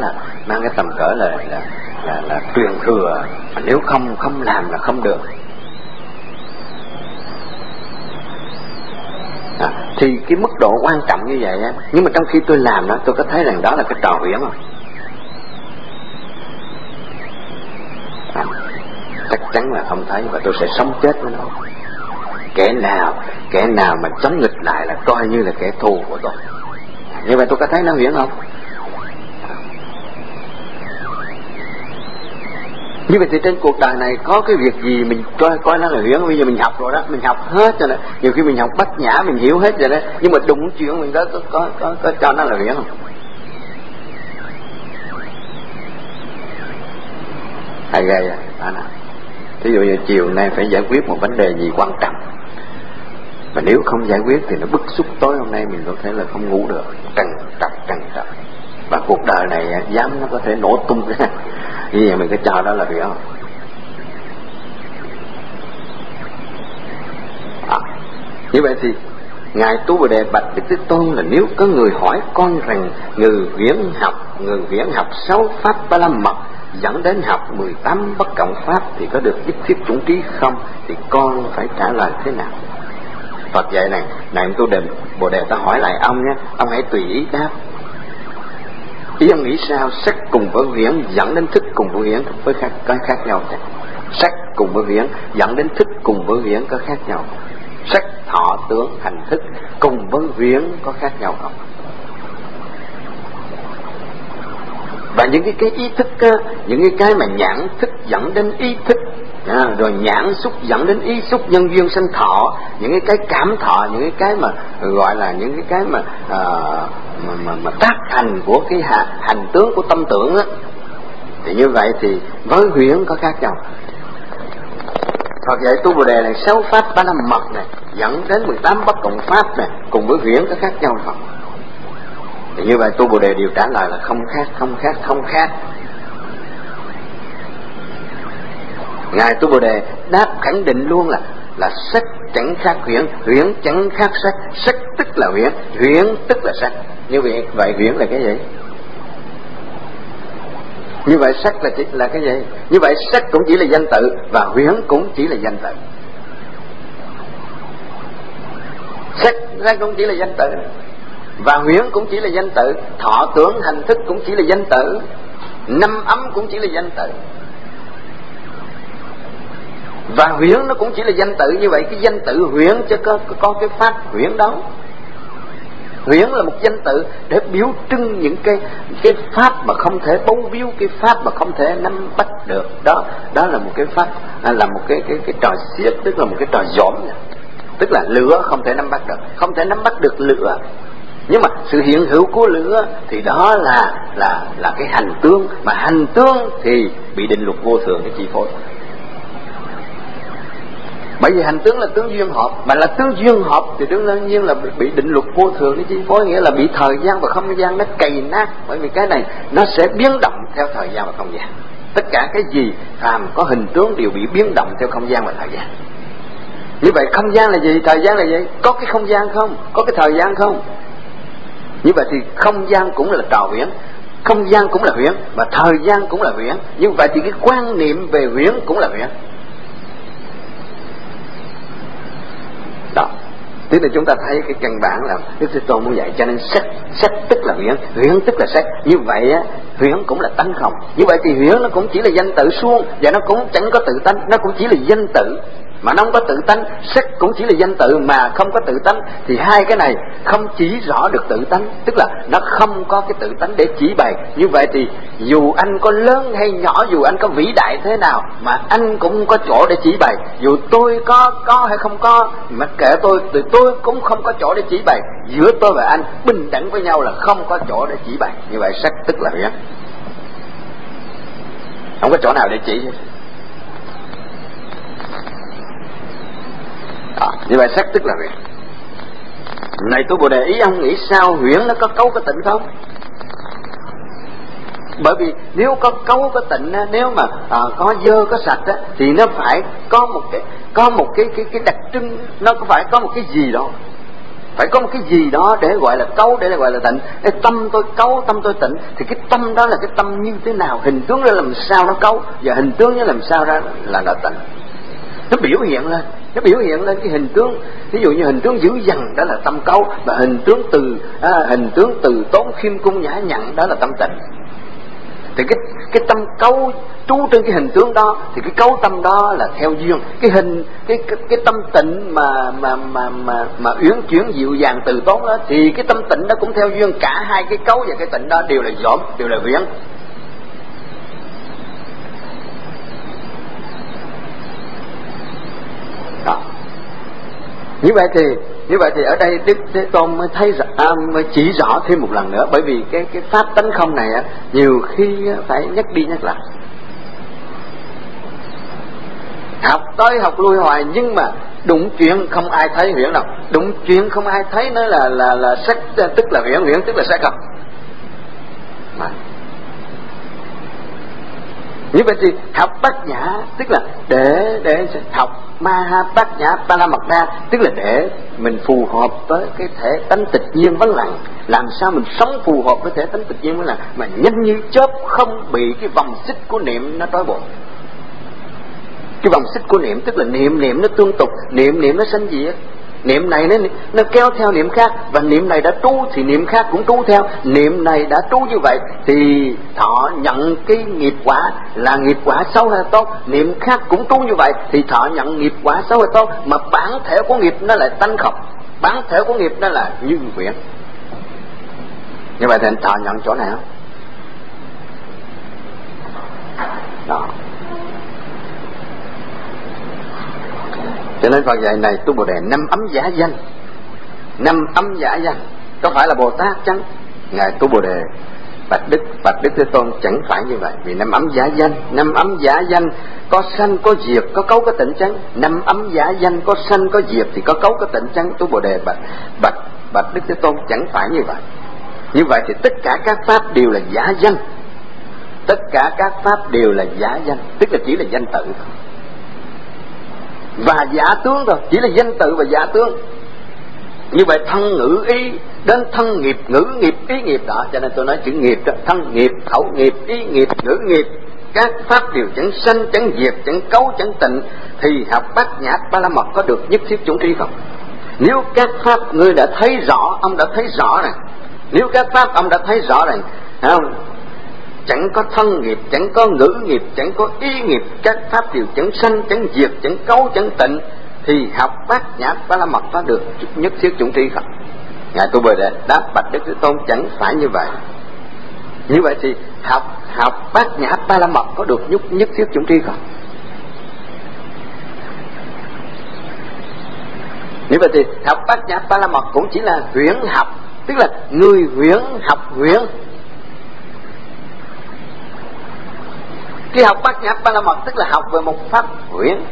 [SPEAKER 2] tầm cỡ là truyền thừa. Mà nếu không làm là không được. Thì cái mức độ quan trọng như vậy á, nhưng mà trong khi tôi làm đó, tôi có thấy rằng đó là cái trò huyễn không? Chắc chắn là không thấy, và tôi sẽ sống chết với nó. Kẻ nào mà chống nghịch lại là coi như là kẻ thù của tôi. Như vậy tôi có thấy nó huyễn không? Như vậy thì trên cuộc đời này có cái việc gì mình coi nó là huyễn. Bây giờ mình học rồi đó, mình học hết rồi đó, nhiều khi mình học bát nhã mình hiểu hết rồi đó, nhưng mà đụng chuyện mình có cho nó là huyễn không? Hay ghê à, đó nào. Thí dụ như chiều nay phải giải quyết một vấn đề gì quan trọng, mà nếu không giải quyết thì nó bức xúc, tối hôm nay mình có thể là không ngủ được, trằn trọc. Và cuộc đời này dám nó có thể nổ tung ra. Như vậy mình cứ cho đó là huyễn không? Như vậy thì Ngài Tu Bồ Đề bạch Đức Thế Tôn là nếu có người hỏi con rằng người huyễn học 6 pháp Ba La Mật dẫn đến học 18 bất cộng pháp thì có được nhất thiết chủng trí không, thì con phải trả lời thế nào? Phật dạy này, này Tu Bồ Đề, ta hỏi lại ông nhé, ông hãy tùy ý đáp. Ý ông nghĩ sao? Sắc cùng với huyễn dẫn đến thức cùng với huyễn có khác nhau không? Sắc cùng với huyễn dẫn đến thức cùng với huyễn có khác nhau không? Sắc, thọ, tướng, hành, thức cùng với huyễn có khác nhau không? Và những cái ý thức á, những cái mà nhãn thức dẫn đến ý thức, rồi nhãn xúc dẫn đến ý xúc, nhân duyên sanh thọ, những cái cảm thọ, những cái mà gọi là những cái mà tác hành của cái hành tướng của tâm tưởng á, thì như vậy thì với huyễn có khác nhau. Phật dạy Tu Bồ Đề này 6 pháp Ba La Mật này dẫn đến 18 bất cộng pháp này cùng với huyễn có khác nhau không? Thì như vậy Tu Bồ Đề đều trả lời là không khác. Ngài Tu Bồ Đề đáp khẳng định luôn là sắc chẳng khác huyễn, huyễn chẳng khác sắc, sắc tức là huyễn, huyễn tức là sắc. Như vậy huyễn là cái gì? Như vậy sắc là cái gì? Như vậy sắc cũng chỉ là danh tự và huyễn cũng chỉ là danh tự. Sắc cũng chỉ là danh tự và huyễn cũng chỉ là danh tự, thọ tưởng hành thức cũng chỉ là danh tự, năm ấm cũng chỉ là danh tự, và huyễn nó cũng chỉ là danh tự. Như vậy cái danh tự huyễn chứ có cái pháp huyễn đâu. Huyễn là một danh tự để biểu trưng những cái pháp mà không thể bấu víu, cái pháp mà không thể nắm bắt được. Đó là một cái pháp, là một cái trò xiết, tức là một cái trò dỗm, tức là lửa không thể nắm bắt được, không thể nắm bắt được lửa. Nhưng mà sự hiện hữu của lửa thì đó là cái hành tướng, mà hành tướng thì bị định luật vô thường cái chi phối. Bởi vì hành tướng là tướng duyên hợp, mà là tướng duyên hợp thì đương nhiên là bị định luật vô thường cái chi phối, nghĩa là bị thời gian và không gian nó cày nát. Bởi vì cái này nó sẽ biến động theo thời gian và không gian. Tất cả cái gì phàm có hình tướng đều bị biến động theo không gian và thời gian. Như vậy không gian là gì? Thời gian là gì? Có cái không gian không? Có cái thời gian không? Như vậy thì không gian cũng là trò huyễn, không gian cũng là huyễn, và thời gian cũng là huyễn. Như vậy thì cái quan niệm về huyễn cũng là huyễn. Đó. Thế thì chúng ta thấy cái căn bản là Đức Thế Tôn muốn dạy, cho nên sắc tức là huyễn, huyễn tức là sắc. Như vậy á, huyễn cũng là tánh không. Như vậy thì huyễn nó cũng chỉ là danh tự suông, và nó cũng chẳng có tự tánh, nó cũng chỉ là danh tự mà nó không có tự tánh. Sắc cũng chỉ là danh tự mà không có tự tánh, thì hai cái này không chỉ rõ được tự tánh, tức là nó không có cái tự tánh để chỉ bày. Như vậy thì dù anh có lớn hay nhỏ, dù anh có vĩ đại thế nào, mà anh cũng không có chỗ để chỉ bày. Dù tôi có hay không có, mà kệ tôi, thì tôi cũng không có chỗ để chỉ bày. Giữa tôi và anh bình đẳng với nhau là không có chỗ để chỉ bày. Như vậy sắc tức là huyễn, không có chỗ nào để chỉ. Như vậy sắc tức là huyễn. Này Tu Bồ Đề, ý ông nghĩ sao? Huyễn nó có cấu có tịnh không? Bởi vì nếu có cấu có tịnh, nếu mà có dơ có sạch á, thì nó phải có một cái đặc trưng, nó phải có một cái gì đó, phải có một cái gì đó để gọi là cấu, để gọi là tịnh. Để tâm tôi cấu, tâm tôi tịnh, thì cái tâm đó là cái tâm như thế nào? Hình tướng ra làm sao nó cấu, và hình tướng nó làm sao ra là tịnh.
[SPEAKER 1] nó biểu hiện lên cái hình tướng. Ví dụ như hình tướng dữ dằn đó là tâm cấu, và hình tướng từ tốn khiêm cung nhã nhặn đó là tâm tịnh. Thì cái tâm cấu trú trên cái hình tướng đó, thì cái cấu tâm đó là theo duyên. Cái tâm tịnh mà uyển chuyển dịu dàng từ tốn đó, thì cái tâm tịnh đó cũng theo duyên. Cả hai cái cấu và cái tịnh đó đều là dỗm, đều là viễn. Đó. Như vậy thì ở đây Đức Thế Tôn mới thấy mới chỉ rõ thêm một lần nữa. Bởi vì cái pháp tánh không này nhiều khi phải nhắc đi nhắc lại, học tới học lui hoài, nhưng mà đụng chuyện không ai thấy huyễn đâu. Đụng chuyện không ai thấy nó là sắc, tức là huyễn, huyễn tức là sắc không. Mà như vậy thì học bát nhã tức là để học Maha Bát Nhã Paramatma, tức là để mình phù hợp với cái thể tánh tịch nhiên vắng lặng. Làm sao mình sống phù hợp với thể tánh tịch nhiên vắng lặng mà nhanh như chớp, không bị cái vòng xích của niệm nó trói buộc. Cái vòng xích của niệm tức là niệm nó tương tục, niệm nó sanh diệt. Niệm này nó kéo theo niệm khác, và niệm này đã trú thì niệm khác cũng trú theo. Niệm này đã trú như vậy thì thọ nhận cái nghiệp quả là nghiệp quả xấu hay tốt. Niệm khác cũng trú như vậy thì thọ nhận nghiệp quả xấu hay tốt. Mà bản thể của nghiệp nó lại tánh không, bản thể của nghiệp nó là như huyễn. Như vậy thì anh thọ nhận chỗ nào? Đó. Cho nên Phật dạy này tu Bồ Đề 5 ấm giả danh. 5 ấm giả danh có phải là Bồ Tát chăng? Ngài tu Bồ Đề bạch Đức Thế Tôn chẳng phải như vậy. Vì 5 ấm giả danh, 5 ấm giả danh có sanh có diệt, có cấu có tịnh chăng? 5 ấm giả danh có sanh có diệt thì có cấu có tịnh chăng? Tu Bồ Đề bạch Đức Thế Tôn chẳng phải như vậy. Như vậy thì tất cả các pháp đều là giả danh. Tất cả các pháp đều là giả danh, tức là chỉ là danh tự thôi. Và giả tướng thôi, chỉ là danh tự và giả tướng. Như vậy thân ngữ ý đến thân nghiệp, ngữ nghiệp, ý nghiệp đó. Cho nên tôi nói chữ nghiệp đó, thân nghiệp, khẩu nghiệp, ý nghiệp, ngữ nghiệp. Các pháp đều chẳng sanh, chẳng diệt, chẳng cấu, chẳng tịnh. Thì học Bát Nhã Ba La Mật có được nhất thiết chủng tri không? Nếu các pháp ngươi đã thấy rõ, ông đã thấy rõ này. Nếu các pháp ông đã thấy rõ này, không? Chẳng có thân nghiệp, chẳng có ngữ nghiệp, chẳng có ý nghiệp, các pháp đều chẳng sanh, chẳng diệt, chẳng cấu, chẳng tịnh, thì học Bát Nhã Ba La Mật có được nhất thiết chủng tri không? Ngài Tu Bồ Đề đáp bạch Đức Thế Tôn chẳng phải như vậy. Như vậy thì học Bát Nhã Ba La Mật có được nhất thiết chủng tri không? Như vậy thì học Bát Nhã Ba La Mật cũng chỉ là huyễn học, tức là người huyễn học huyễn. Khi học Bát Nhã Ba La Mật tức là học về một pháp huyễn.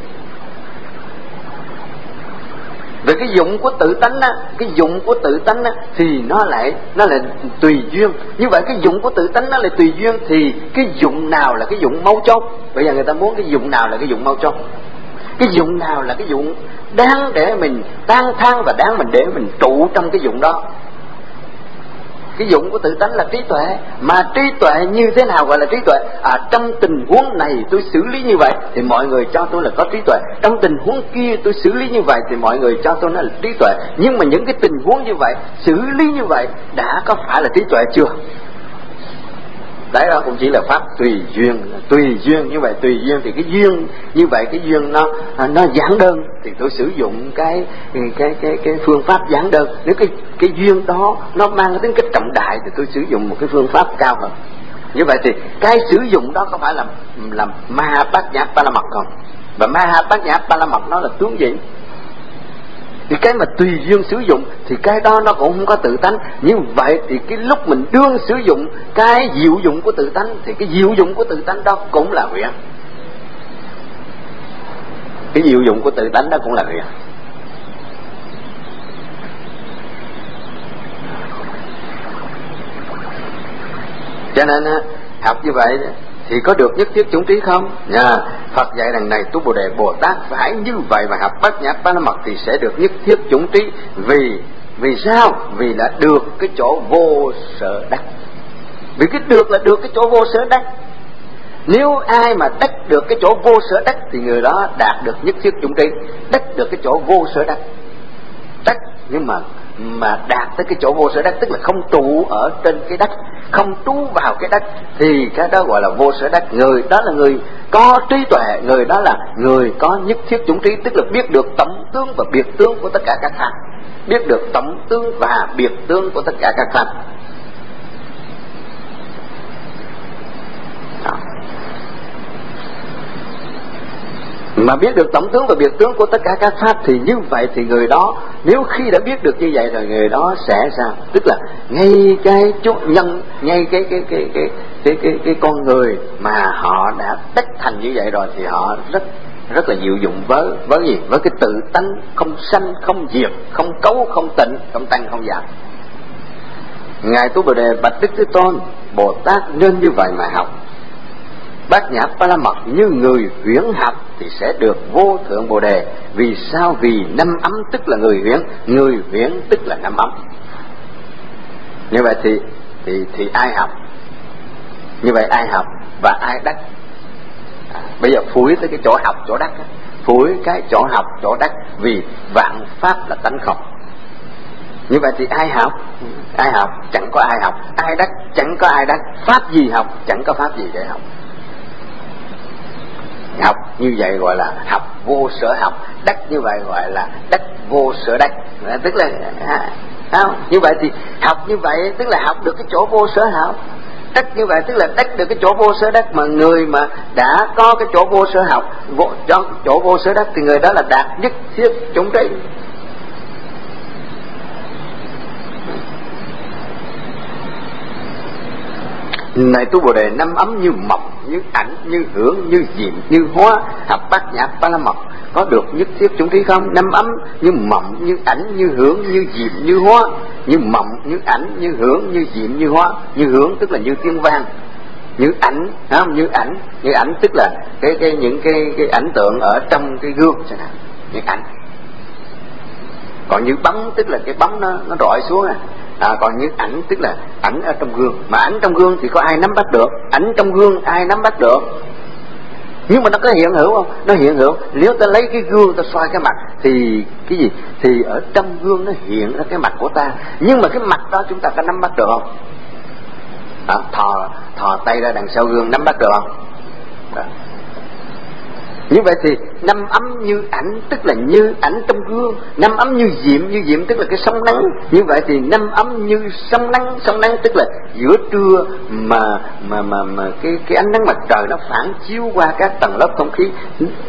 [SPEAKER 1] Về cái dụng của tự tánh á, cái dụng của tự tánh á, thì nó lại tùy duyên. Như vậy cái dụng của tự tánh nó lại tùy duyên, thì cái dụng nào là cái dụng mấu chốt? Bây giờ người ta muốn cái dụng nào là cái dụng mấu chốt? Cái dụng nào là cái dụng đáng để mình tán thán và đáng mình để mình trụ trong cái dụng đó? Cái dụng của tự tánh là trí tuệ. Mà trí tuệ như thế nào gọi là trí tuệ? Trong tình huống này tôi xử lý như vậy thì mọi người cho tôi là có trí tuệ. Trong tình huống kia tôi xử lý như vậy thì mọi người cho tôi là trí tuệ. Nhưng mà những cái tình huống như vậy, xử lý như vậy đã có phải là trí tuệ chưa? Đấy, đó cũng chỉ là pháp tùy duyên. Tùy duyên như vậy, tùy duyên thì cái duyên như vậy, cái duyên nó giản đơn thì tôi sử dụng cái phương pháp giản đơn. Nếu cái duyên đó nó mang cái tính cách trọng đại thì tôi sử dụng một cái phương pháp cao hơn. Như vậy thì cái sử dụng đó có phải là Maha Bát Nhã Ba La Mật không? Và Maha Bát Nhã Ba La Mật nó là tướng gì? Thì cái mà tùy duyên sử dụng thì cái đó nó cũng không có tự tánh. Như vậy thì cái lúc mình đương sử dụng cái diệu dụng của tự tánh thì cái diệu dụng của tự tánh đó cũng là huyễn. Cái diệu dụng của tự tánh đó cũng là huyễn. Cho nên học như vậy thì có được nhất thiết chủng trí không? Phật dạy rằng này tu Bồ Đề, Bồ Tát phải như vậy và học Bát Nhã Ba La Mật thì sẽ được nhất thiết chủng trí. Vì sao? Vì đã được cái chỗ vô sở đắc. Vì cái được là được cái chỗ vô sở đắc. Nếu ai mà đắc được cái chỗ vô sở đắc thì người đó đạt được nhất thiết chủng trí, đắc được cái chỗ vô sở đắc. Đắc nhưng mà đạt tới cái chỗ vô sở đắc, tức là không trụ ở trên cái đất, không trú vào cái đất, thì cái đó gọi là vô sở đắc. Người đó là người có trí tuệ, người đó là người có nhất thiết chủng trí, tức là biết được tổng tướng và biệt tướng của tất cả các pháp, biết được tổng tướng và biệt tướng của tất cả các pháp. Mà biết được tổng tướng và biệt tướng của tất cả các pháp thì như vậy thì người đó, nếu khi đã biết được như vậy rồi, người đó sẽ sao? Tức là ngay cái chút nhân, ngay cái con người mà họ đã đắc thành như vậy rồi thì họ rất là diệu dụng với gì? Với cái tự tánh không sanh, không diệt, không cấu, không tịnh, không tăng, không giảm. Ngài Tu Bồ Đề bạch Đức Thế Tôn: Bồ Tát nên như vậy mà học. Bát Nhã Ba La Mật như người huyễn học thì sẽ được vô thượng Bồ Đề. Vì sao? Vì năm ấm tức là người huyễn, người huyễn tức là năm ấm. Như vậy thì ai học? Như vậy ai học và ai đắc? Bây giờ phủi tới cái chỗ học chỗ đắc, phủi cái chỗ học chỗ đắc, vì vạn pháp là tánh không. Như vậy thì ai học? Ai học? Chẳng có ai học. Ai đắc? Chẳng có ai đắc. Pháp gì học? Chẳng có pháp gì để học. Học như vậy gọi là học vô sở học, đắc như vậy gọi là đắc vô sở đắc. Tức là không? Như vậy thì học như vậy tức là học được cái chỗ vô sở học, đắc như vậy tức là đắc được cái chỗ vô sở đắc. Mà người mà đã có cái chỗ vô sở học, chỗ vô sở đắc thì người đó là đạt nhất thiết chủng trí. Này Tu Bồ Đề, năm ấm như mộng, như ảnh, như hưởng, như diệm, như hóa, học Bát Nhã Ba La Mật có được nhất thiết chủng trí không? Năm ấm như mộng, như ảnh, như hưởng, như diệm, như hóa. Như mộng, như ảnh, như hưởng, như diệm, như hóa. Như hưởng tức là như tiếng vang, như ảnh, không? Như ảnh tức là những cái ảnh tượng ở trong cái gương chẳng hạn, như ảnh. Còn như bóng tức là cái bóng nó rọi xuống còn như ảnh tức là ảnh ở trong gương. Mà ảnh trong gương thì có ai nắm bắt được? Ảnh trong gương ai nắm bắt được? Nhưng mà nó có hiện hữu không? Nó hiện hữu. Nếu ta lấy cái gương ta soi cái mặt thì cái gì? Thì ở trong gương nó hiện ra cái mặt của ta. Nhưng mà cái mặt đó chúng ta có nắm bắt được không? Thò tay ra đằng sau gương nắm bắt được không? Đó. Như vậy thì năm ấm như ảnh tức là như ảnh trong gương, năm ấm như diệm tức là cái sóng nắng. Như vậy thì năm ấm như sóng nắng tức là giữa trưa mà cái ánh nắng mặt trời nó phản chiếu qua các tầng lớp không khí,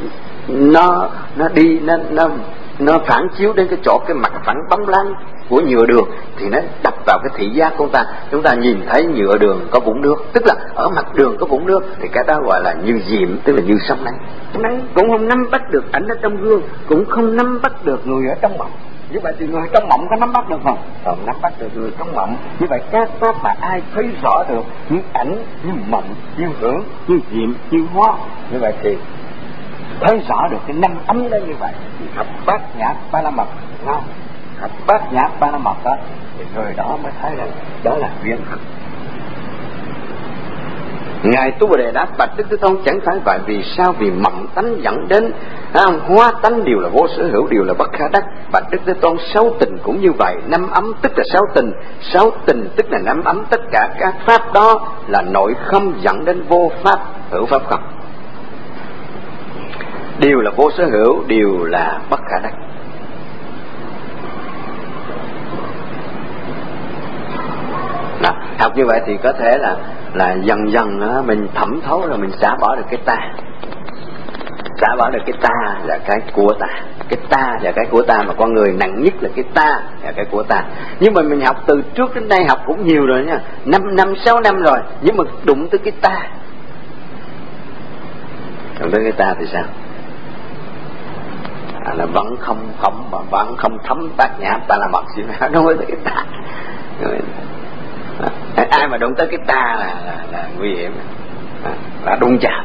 [SPEAKER 1] nó phản chiếu đến cái chỗ cái mặt phẳng bóng láng của nhựa đường thì nó đập vào cái thị giác của chúng ta nhìn thấy nhựa đường có vũng nước, tức là ở mặt đường có vũng nước, thì cái đó gọi là như diệm, tức là như sóng nắng. Cũng không nắm bắt được ảnh ở trong gương, cũng không nắm bắt được người ở trong mộng. Như vậy thì người trong mộng có nắm bắt được không? Không nắm bắt được người trong mộng. Như vậy các pháp mà ai thấy rõ được như ảnh, như mộng, như hưởng, như diệm, như hóa, như vậy thì thấy rõ được cái năm ấm đó. Như vậy thì học Bát Nhã Ba La Mật, không? Học Bát Nhã Ba La Mật đó thì người đó mới thấy là đó là viên hạnh. Ngài Tu Bồ Đề đáp: bạch Đức Thế Tôn, chẳng phải vậy. Vì sao? Vì mộng tánh dẫn đến hóa tánh đều là vô sở hữu, đều là bất khả đắc. Bạch Đức Thế Tôn, sáu tình cũng như vậy. Năm ấm tức là sáu tình tức là năm ấm. Tất cả các pháp đó là nội không dẫn đến vô pháp, hữu pháp không. Đều là vô sở hữu, đều là bất khả đắc. Đó, học như vậy thì có thể là dần dần đó, mình thẩm thấu rồi mình xả bỏ được cái ta. Xả bỏ được cái ta là cái của ta. Cái ta là cái của ta, mà con người nặng nhất là cái ta là cái của ta. Nhưng mà mình học từ trước đến nay học cũng nhiều rồi nha, 5 năm 6 năm rồi, nhưng mà đụng tới cái ta. Đụng tới cái ta thì sao? Là vẫn không thấm Bát Nhã Ba La Mật gì nữa, nó mới tới cái ta. Ai mà đụng tới cái ta là nguy hiểm, là đụng chạm.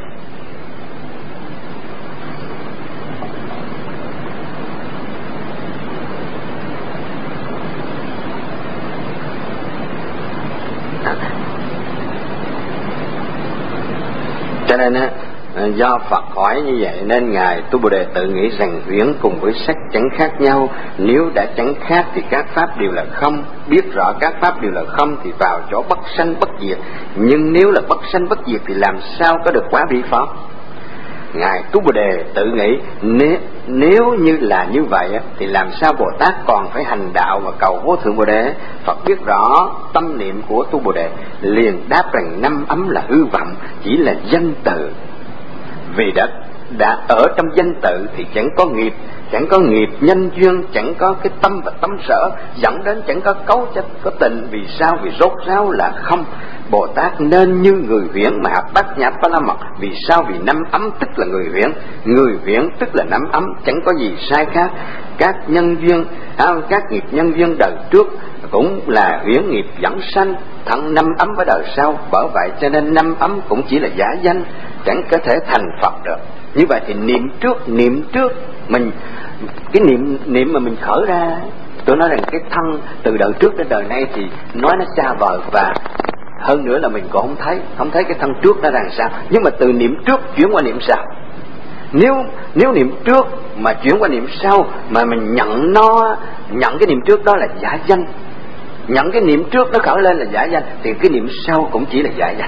[SPEAKER 2] Cho nên á, do Phật hỏi như vậy nên Ngài Tu Bồ Đề tự nghĩ rằng huyễn cùng với sắc chẳng khác nhau. Nếu đã chẳng khác thì các pháp đều là không. Biết rõ các pháp đều là không thì vào chỗ bất sanh bất diệt. Nhưng nếu là bất sanh bất diệt thì làm sao có được quả vị Phật? Ngài Tu Bồ Đề tự nghĩ nếu như là như vậy thì làm sao Bồ Tát còn phải hành đạo và cầu vô thượng Bồ Đề? Phật biết rõ tâm niệm của Tu Bồ Đề, liền đáp rằng 5 ấm là hư vọng, chỉ là danh từ. Vì đã ở trong danh tự thì chẳng có nghiệp nhân duyên, chẳng có cái tâm và tâm sở, dẫn đến chẳng có cấu chất có tình. Vì sao? Vì rốt ráo là không. Bồ Tát nên như người huyễn mà học Bát Nhã Ba La Mật. Vì sao? Vì 5 ấm tức là người huyễn tức là 5 ấm, chẳng có gì sai khác. Các nhân duyên, các nghiệp nhân duyên đời trước cũng là huyễn nghiệp dẫn sanh thẳng 5 ấm ở đời sau. Bởi vậy cho nên 5 ấm cũng chỉ là giả danh, chẳng có thể thành Phật được. Như vậy thì niệm trước mình, cái niệm mà mình khởi ra, tôi nói rằng cái thân từ đời trước đến đời nay thì nói nó xa vời, và hơn nữa là mình còn không thấy cái thân trước nó rằng sao. Nhưng mà từ niệm trước chuyển qua niệm sau. Nếu niệm trước mà chuyển qua niệm sau mà mình nhận cái niệm trước đó là giả danh, nhận cái niệm trước nó khởi lên là giả danh, thì cái niệm sau cũng chỉ là giả danh.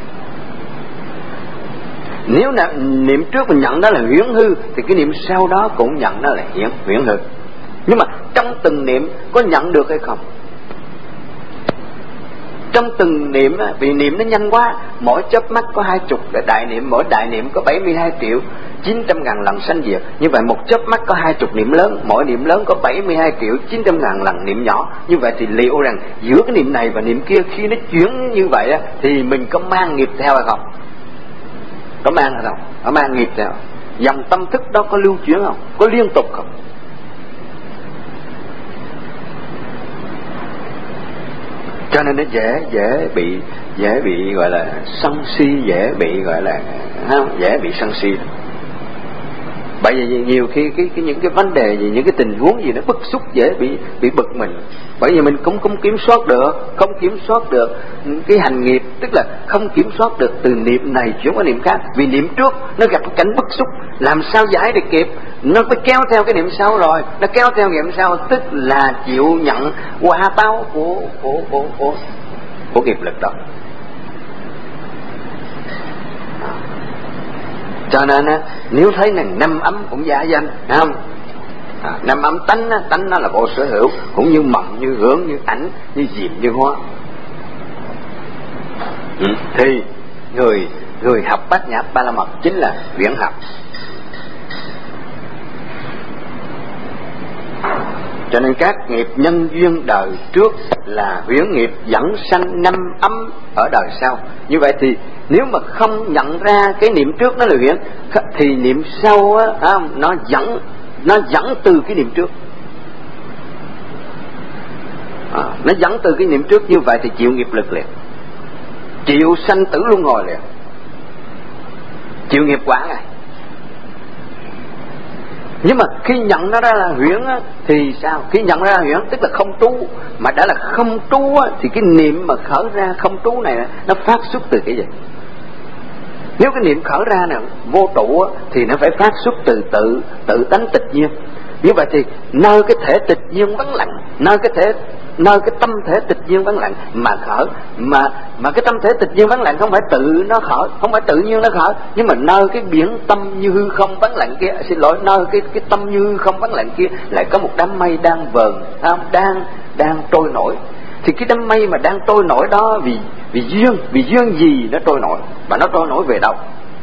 [SPEAKER 2] Nếu niệm trước mình nhận đó là huyễn hư thì cái niệm sau đó cũng nhận nó là huyễn hư. Nhưng mà trong từng niệm có nhận được hay không? Trong từng niệm, vì niệm nó nhanh quá, mỗi chớp mắt có 20 đại niệm, mỗi đại niệm có 72.900.000 lần sanh diệt. Như vậy một chớp mắt có 20 niệm lớn, mỗi niệm lớn có 72.900.000 lần niệm nhỏ. Như vậy thì liệu rằng giữa cái niệm này và niệm kia, khi nó chuyển như vậy thì mình có mang nghiệp theo hay không? Có mang hay không? Có mang nghiệp theo. Dòng tâm thức đó có lưu chuyển không? Có liên tục không? Cho nên nó dễ bị gọi là sân si, dễ bị sân si. Bởi vì nhiều khi những cái vấn đề gì, những cái tình huống gì nó bức xúc, dễ bị bực mình. Bởi vì mình cũng không kiểm soát được cái hành nghiệp, tức là không kiểm soát được từ niệm này chuyển qua niệm khác. Vì niệm trước nó gặp cảnh bức xúc, làm sao giải được kịp, nó phải kéo theo cái niệm sau rồi, nó kéo theo niệm sau, tức là chịu nhận quả báo của nghiệp lực đó. Cho nên nếu thấy rằng 5 ấm cũng giả danh, không? 5 ấm tánh nó là vô sở hữu, cũng như mộng, như hưởng, như ảnh, như diệm, như hóa. Thì người học Bát Nhã Ba La Mật chính là huyễn học. Cho nên các nghiệp nhân duyên đời trước là huyễn nghiệp dẫn sanh 5 ấm ở đời sau. Như vậy thì nếu mà không nhận ra cái niệm trước nó là huyễn, thì niệm sau nó dẫn từ cái niệm trước. Nó dẫn từ cái niệm trước, như vậy thì chịu nghiệp lực liền, chịu sanh tử luân hồi liền, chịu nghiệp quả này. Nhưng mà khi nhận nó ra là huyễn thì sao? Khi nhận ra là huyễn tức là không trú. Mà đã là không trú thì cái niệm mà khởi ra không trú này nó phát xuất từ cái gì? Nếu cái niệm khởi ra nào vô trụ thì nó phải phát xuất từ tự tánh tịch nhiên. Như vậy thì nơi cái thể tịch nhiên vắng lặng, nơi cái tâm thể tịch nhiên vắng lặng mà khởi, mà cái tâm thể tịch nhiên vắng lặng không phải tự nó khởi, không phải tự nhiên nó khởi, nhưng mà nơi cái biển tâm như hư không vắng lặng kia, nơi cái tâm như hư không vắng lặng kia lại có một đám mây đang vờn, đang trôi nổi. Thì cái đám mây mà đang trôi nổi đó vì duyên gì nó trôi nổi, và nó trôi nổi về đâu?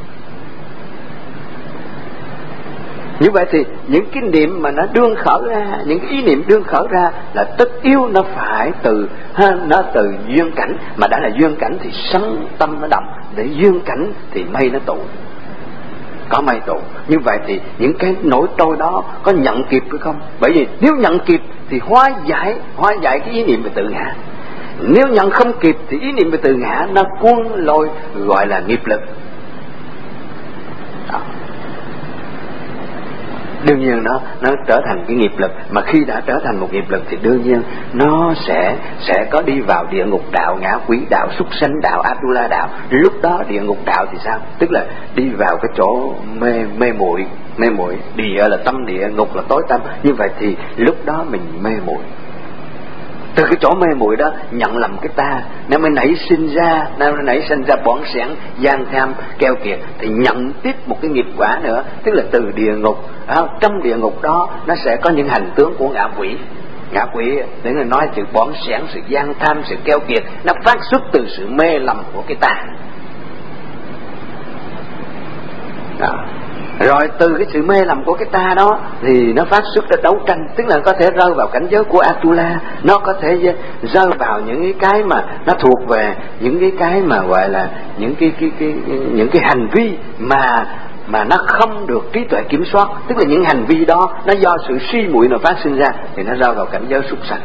[SPEAKER 2] Như vậy thì những cái niệm mà nó đương khởi ra, những cái ý niệm đương khởi ra là tất yếu nó phải từ duyên cảnh. Mà đã là duyên cảnh thì sân tâm nó động, để duyên cảnh thì mây nó tụ, có mây tụ. Như vậy thì những cái nổi trôi đó có nhận kịp hay không? Bởi vì nếu nhận kịp thì hóa giải cái ý niệm về tự ngã. Nếu nhận không kịp thì ý niệm về tự ngã nó cuốn lôi, gọi là nghiệp lực.
[SPEAKER 1] đương nhiên nó trở thành cái nghiệp lực. Mà khi đã trở thành một nghiệp lực thì đương nhiên nó sẽ có đi vào địa ngục đạo, ngã quỷ đạo, súc sanh đạo, Atula đạo. Lúc đó địa ngục đạo thì sao? Tức là đi vào cái chỗ mê muội. Địa là tâm địa, ngục là tối tâm. Như vậy thì lúc đó mình mê muội. Từ cái chỗ mê muội đó nhận lầm cái ta, nó mới nảy sinh ra bỏn sẻn, gian tham, keo kiệt, thì nhận tiếp một cái nghiệp quả nữa, tức là từ địa ngục. Trong địa ngục đó nó sẽ có những hành tướng của ngạ quỷ. Ngạ quỷ để người nói sự bỏn sẻn, sự gian tham, sự keo kiệt, nó phát xuất từ sự mê lầm của cái ta. Rồi từ cái sự mê lầm của cái ta đó thì nó phát xuất ra đấu tranh, tức là có thể rơi vào cảnh giới của Atula, nó có thể rơi vào những cái mà nó thuộc về những cái mà gọi là những cái hành vi mà nó không được trí tuệ kiểm soát, tức là những hành vi đó nó do sự suy muội nó phát sinh ra, thì nó rơi vào cảnh giới súc sanh.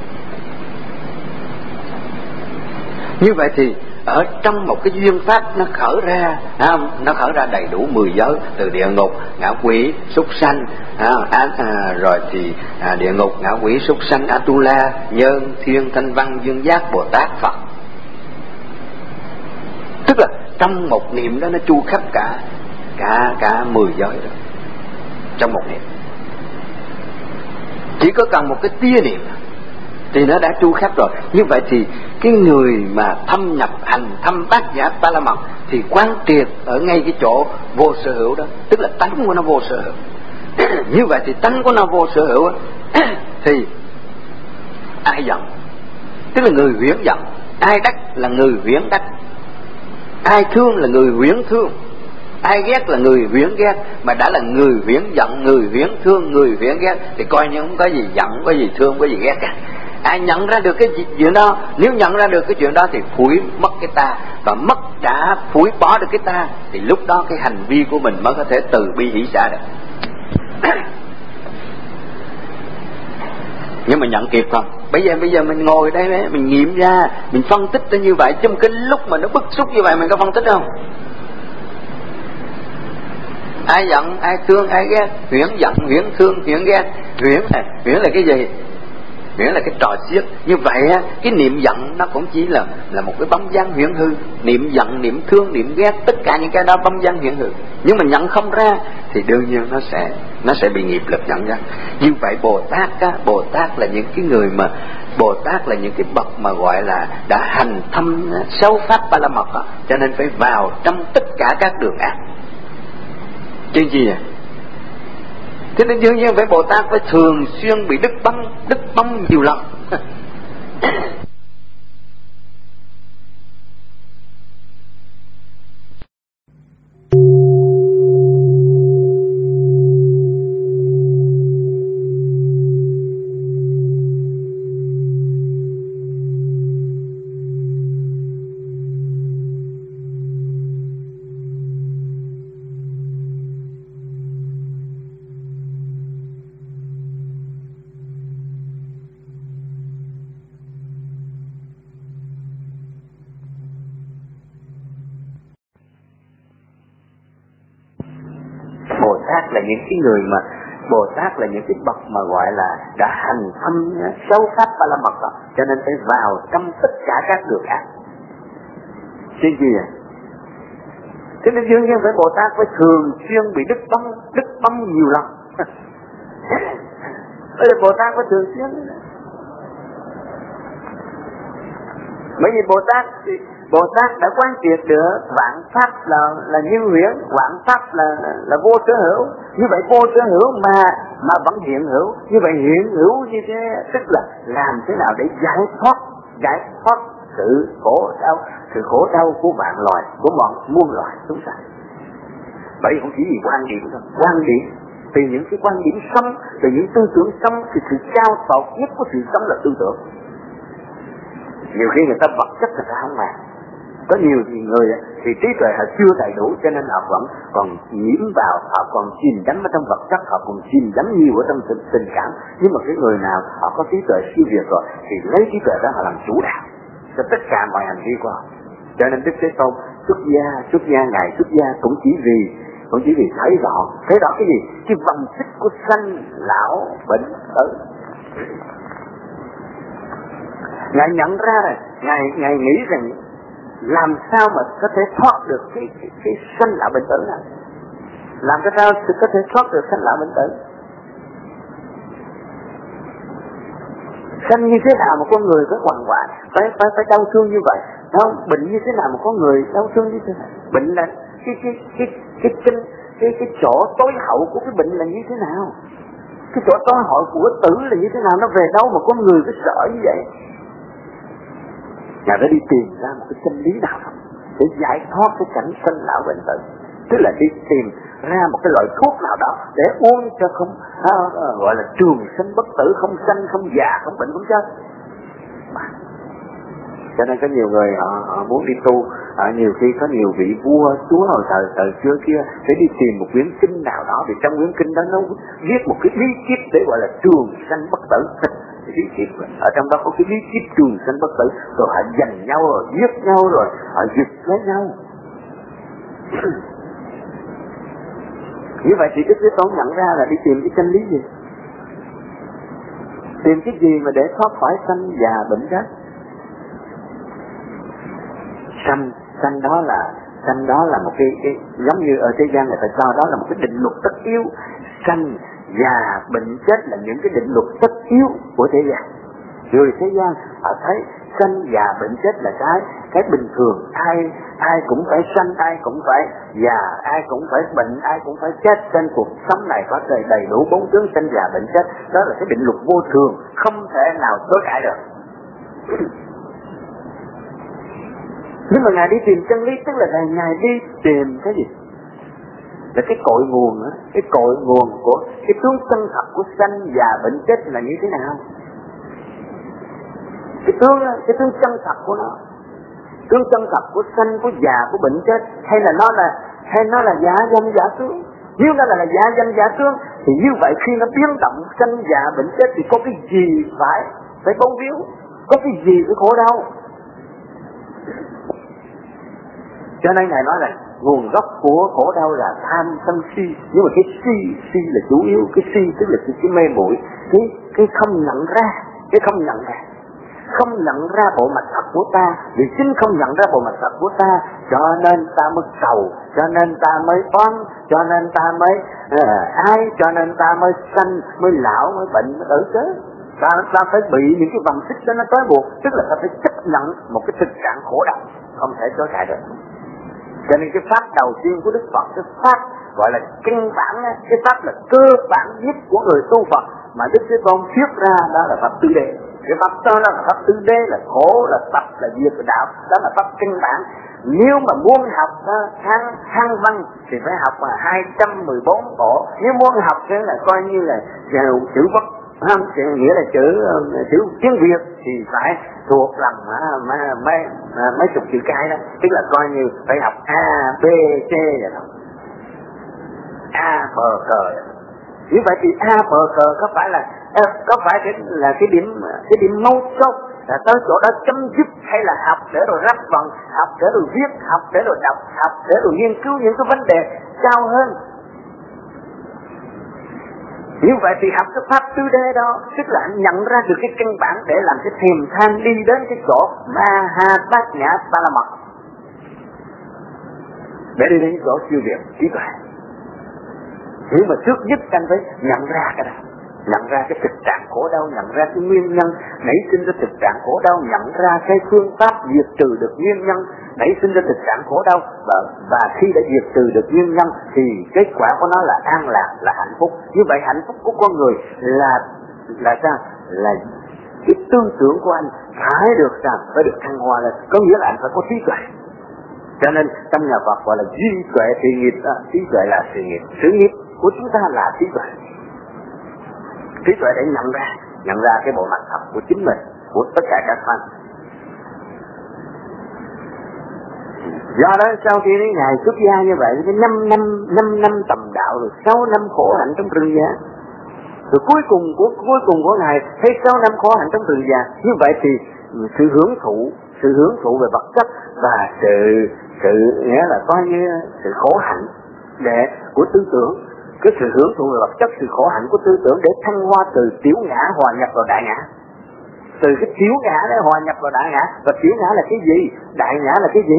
[SPEAKER 1] Như vậy thì ở trong một cái duyên pháp nó khởi ra đầy đủ 10 giới, từ địa ngục, ngạ quỷ, súc sanh, rồi thì địa ngục, ngạ quỷ, súc sanh, Atula, nhân, thiên, thanh văn, dương giác, Bồ Tát, Phật. Tức là trong một niệm đó nó chu khắp cả 10 giới đó, trong một niệm. Chỉ có cần một cái tia niệm thì nó đã chu khắp rồi. Như vậy thì cái người mà thâm nhập hành thâm bát nhã ba la mật thì quán triệt ở ngay cái chỗ vô sở hữu đó, tức là tánh của nó vô sở hữu. Như vậy thì tánh của nó vô sở hữu thì ai giận, tức là người huyễn giận, ai đắc là người huyễn đắc, ai thương là người huyễn thương, ai ghét là người huyễn ghét. Mà đã là người huyễn giận, người huyễn thương, người huyễn ghét thì coi như không có gì giận, không có gì thương, không có gì ghét cả. Ai nhận ra được cái chuyện đó, nếu nhận ra được cái chuyện đó thì phủi mất cái ta, và đã phủi bỏ được cái ta thì lúc đó cái hành vi của mình mới có thể từ bi hỷ xả được. Nhưng mà nhận kịp không? Bây giờ mình ngồi đây mình nghiệm ra, mình phân tích tới như vậy, trong cái lúc mà nó bức xúc như vậy mình có phân tích không? Ai giận, ai thương, ai ghét, huyễn giận, huyễn thương, huyễn ghét. Huyễn là cái gì? Huyễn là cái trò xiết. Như vậy cái niệm giận nó cũng chỉ là một cái bóng dáng huyễn hư. Niệm giận, niệm thương, niệm ghét, tất cả những cái đó bóng dáng huyễn hư. Nhưng mà nhận không ra thì đương nhiên nó sẽ bị nghiệp lực nhận ra. Như vậy Bồ Tát là những cái người mà Bồ Tát là những cái bậc mà gọi là đã hành thâm 6 pháp ba la mật, cho nên phải vào trong tất cả các đường ác. Chứ gì vậy? Thế nên đương nhiên phải Bồ Tát phải thường xuyên bị đứt băng nhiều lần. Bồ Tát là những cái người mà Bồ Tát là những cái bậc mà gọi là đã hành thâm 6 pháp ba la mật, cho nên phải vào trong tất cả các đường ác. Chứ gì vậy? Thế nên đương nhiên phải Bồ Tát phải thường xuyên bị đứt băng nhiều lần. Bây giờ Bồ Tát phải thường xuyên. Bởi vì Bồ Tát đã quán triệt được vạn pháp là như huyễn, vạn pháp là vô sở hữu. Như vậy vô sở hữu mà vẫn hiện hữu. Như vậy hiện hữu như thế, tức là làm thế nào để giải thoát sự khổ đau của vạn loài, của muôn loài chúng sanh. Bởi không chỉ vì quan điểm thôi, quan điểm từ những cái quan điểm sống, từ những tư tưởng sống, thì sự cao tột nhất của sự sống là tư tưởng. Nhiều khi người ta vật chất người ta không màng. Có nhiều người thì trí tuệ họ chưa đầy đủ, cho nên họ vẫn còn nhiễm vào, họ còn chìm đắm ở trong vật chất, họ còn chìm đắm nhiều ở trong tình cảm. Nhưng mà cái người nào họ có trí tuệ siêu việt rồi thì lấy trí tuệ đó họ làm chủ đạo cho tất cả mọi hành vi của họ. Cho nên Đức Thế Tôn xuất gia, ngày xuất gia cũng chỉ vì thấy rõ cái gì? Cái vòng xích của sanh lão bệnh tử. Ngài nhận ra rồi, ngài nghĩ rằng làm sao mà có thể thoát được cái sanh lão bệnh tử này, làm sao có thể thoát được sanh lão bệnh tử. Sanh như thế nào mà con người có quằn quại, phải đau thương như vậy, không? Bệnh như thế nào mà có người đau thương như thế này? Bệnh là cái chỗ tối hậu của cái bệnh là như thế nào? Cái chỗ tối hậu của tử là như thế nào? Nó về đâu mà con người cứ sợ như vậy? Ngài đã đi tìm ra một cái chân lý nào để giải thoát cái cảnh sanh lão bệnh tử, tức là đi tìm ra một cái loại thuốc nào đó để uống cho không gọi là trường sinh bất tử, không sanh không già không bệnh không chết. Cho nên có nhiều người họ muốn đi tu, nhiều khi có nhiều vị vua chúa hồi thời xưa kia để đi tìm một quyển kinh nào đó, vì trong quyển kinh đó nó viết một cái bí kíp để gọi là trường sanh bất tử. Bí kíp ở trong đó có cái bí kíp trường sanh bất tử, rồi họ giành nhau rồi giết nhau rồi họ giật lấy nhau. Như vậy thì Đức Thế Tôn nhận ra là đi tìm cái chân lý gì? Tìm cái gì mà để thoát khỏi sanh già bệnh chết? Sanh đó là một cái giống như ở thế gian người ta cho đó là một cái định luật tất yếu. Sanh già bệnh chết là những cái định luật tất yếu của thế gian. Người thế gian họ thấy sanh già bệnh chết là cái bình thường, ai cũng phải sanh, ai cũng phải già, ai cũng phải bệnh, ai cũng phải chết. Trên cuộc sống này có đầy đủ bốn tướng sanh già bệnh chết, đó là cái định luật vô thường, không thể nào chối cãi được. Nhưng mà Ngài đi tìm chân lý, tức là Ngài đi tìm cái gì? Là cái cội nguồn á, cái cội nguồn của cái tướng chân thật của sanh già bệnh chết là như thế nào? Cái tướng chân thật của nó, tướng chân thật của sanh, của già, của bệnh chết, hay nó là giả danh giả tướng? Nếu nó là giả danh giả tướng thì như vậy khi nó biến động sanh già bệnh chết thì có cái gì phải bấu víu, có cái gì phải khổ đau? Cho nên Ngài nói là nguồn gốc của khổ đau là tham sân si. Nhưng mà cái si là chủ yếu, cái si tức là cái mê muội, cái không nhận ra, không nhận ra bộ mặt thật của ta. Vì chính không nhận ra bộ mặt thật của ta cho nên ta mới cầu, cho nên ta mới oán, cho nên ta mới ai, cho nên ta mới sanh, mới lão, mới bệnh, mới tử chết. Ta phải bị những cái vòng xích đó nó trói buộc, tức là ta phải chấp nhận một cái thực trạng khổ đau, không thể chối cãi được. Cho nên cái pháp đầu tiên của Đức Phật, cái pháp gọi là căn bản, cái pháp là cơ bản nhất của người tu Phật mà Đức Thế Tôn thuyết ra, đó là pháp tứ đế. Cái pháp đó là pháp tứ đế, là khổ, là tập, là diệt, là đạo, đó là pháp căn bản. Nếu mà muốn học hang văn thì phải học mà 214 bộ. Nếu muốn học thế là coi như là chữ Quốc, nghĩa là chữ tiếng Việt thì phải thuộc lòng mấy chục chữ cái đó, tức là coi như phải học A, B, C vậy đó. A, B, C. Như vậy thì A, B, C có phải là cái điểm mấu chốt là tới chỗ đó chấm dứt, hay là học để rồi ráp vần, học để rồi viết, học để rồi đọc, học để rồi nghiên cứu những cái vấn đề cao hơn? Như vậy thì học cái pháp tứ đế đó, tức là nhận ra được cái căn bản để làm cái thèm than đi đến cái chỗ Ma Ha Bát Nhã Ba La Mật, để đi đến chỗ siêu việt trí tuệ. Nhưng mà trước nhất anh phải nhận ra cái đó, nhận ra cái thực trạng khổ đau, nhận ra cái nguyên nhân nảy sinh ra thực trạng khổ đau, nhận ra cái phương pháp diệt trừ được nguyên nhân nảy sinh ra thực trạng khổ đau, và khi đã diệt trừ được nguyên nhân thì kết quả của nó là an lạc, là hạnh phúc. Như vậy hạnh phúc của con người là sao? Là cái tư tưởng của anh phải được sao? Phải được thăng hoa lên, có nghĩa là anh phải có trí tuệ. Cho nên trong nhà Phật gọi là trí tuệ sự nghiệp, trí tuệ là sự nghiệp của chúng ta là trí tuệ. Trí tuệ để nhận ra cái bộ mặt thật của chính mình, của tất cả các pháp. Do đó sau khi đến ngày xuất gia như vậy, cái 5 năm tầm đạo, rồi 6 năm khổ hạnh trong rừng già, rồi cuối cùng của ngài thấy 6 năm khổ hạnh trong rừng già. Như vậy thì sự hưởng thụ về vật chất và sự nghĩa là coi như sự khổ hạnh của tư tưởng
[SPEAKER 3] cái sự hưởng thụ vật chất, sự khổ hạnh của tư tưởng để thăng hoa từ tiểu ngã hòa nhập vào đại ngã. Từ cái tiểu ngã để hòa nhập vào đại ngã. Và tiểu ngã là cái gì? Đại ngã là cái gì?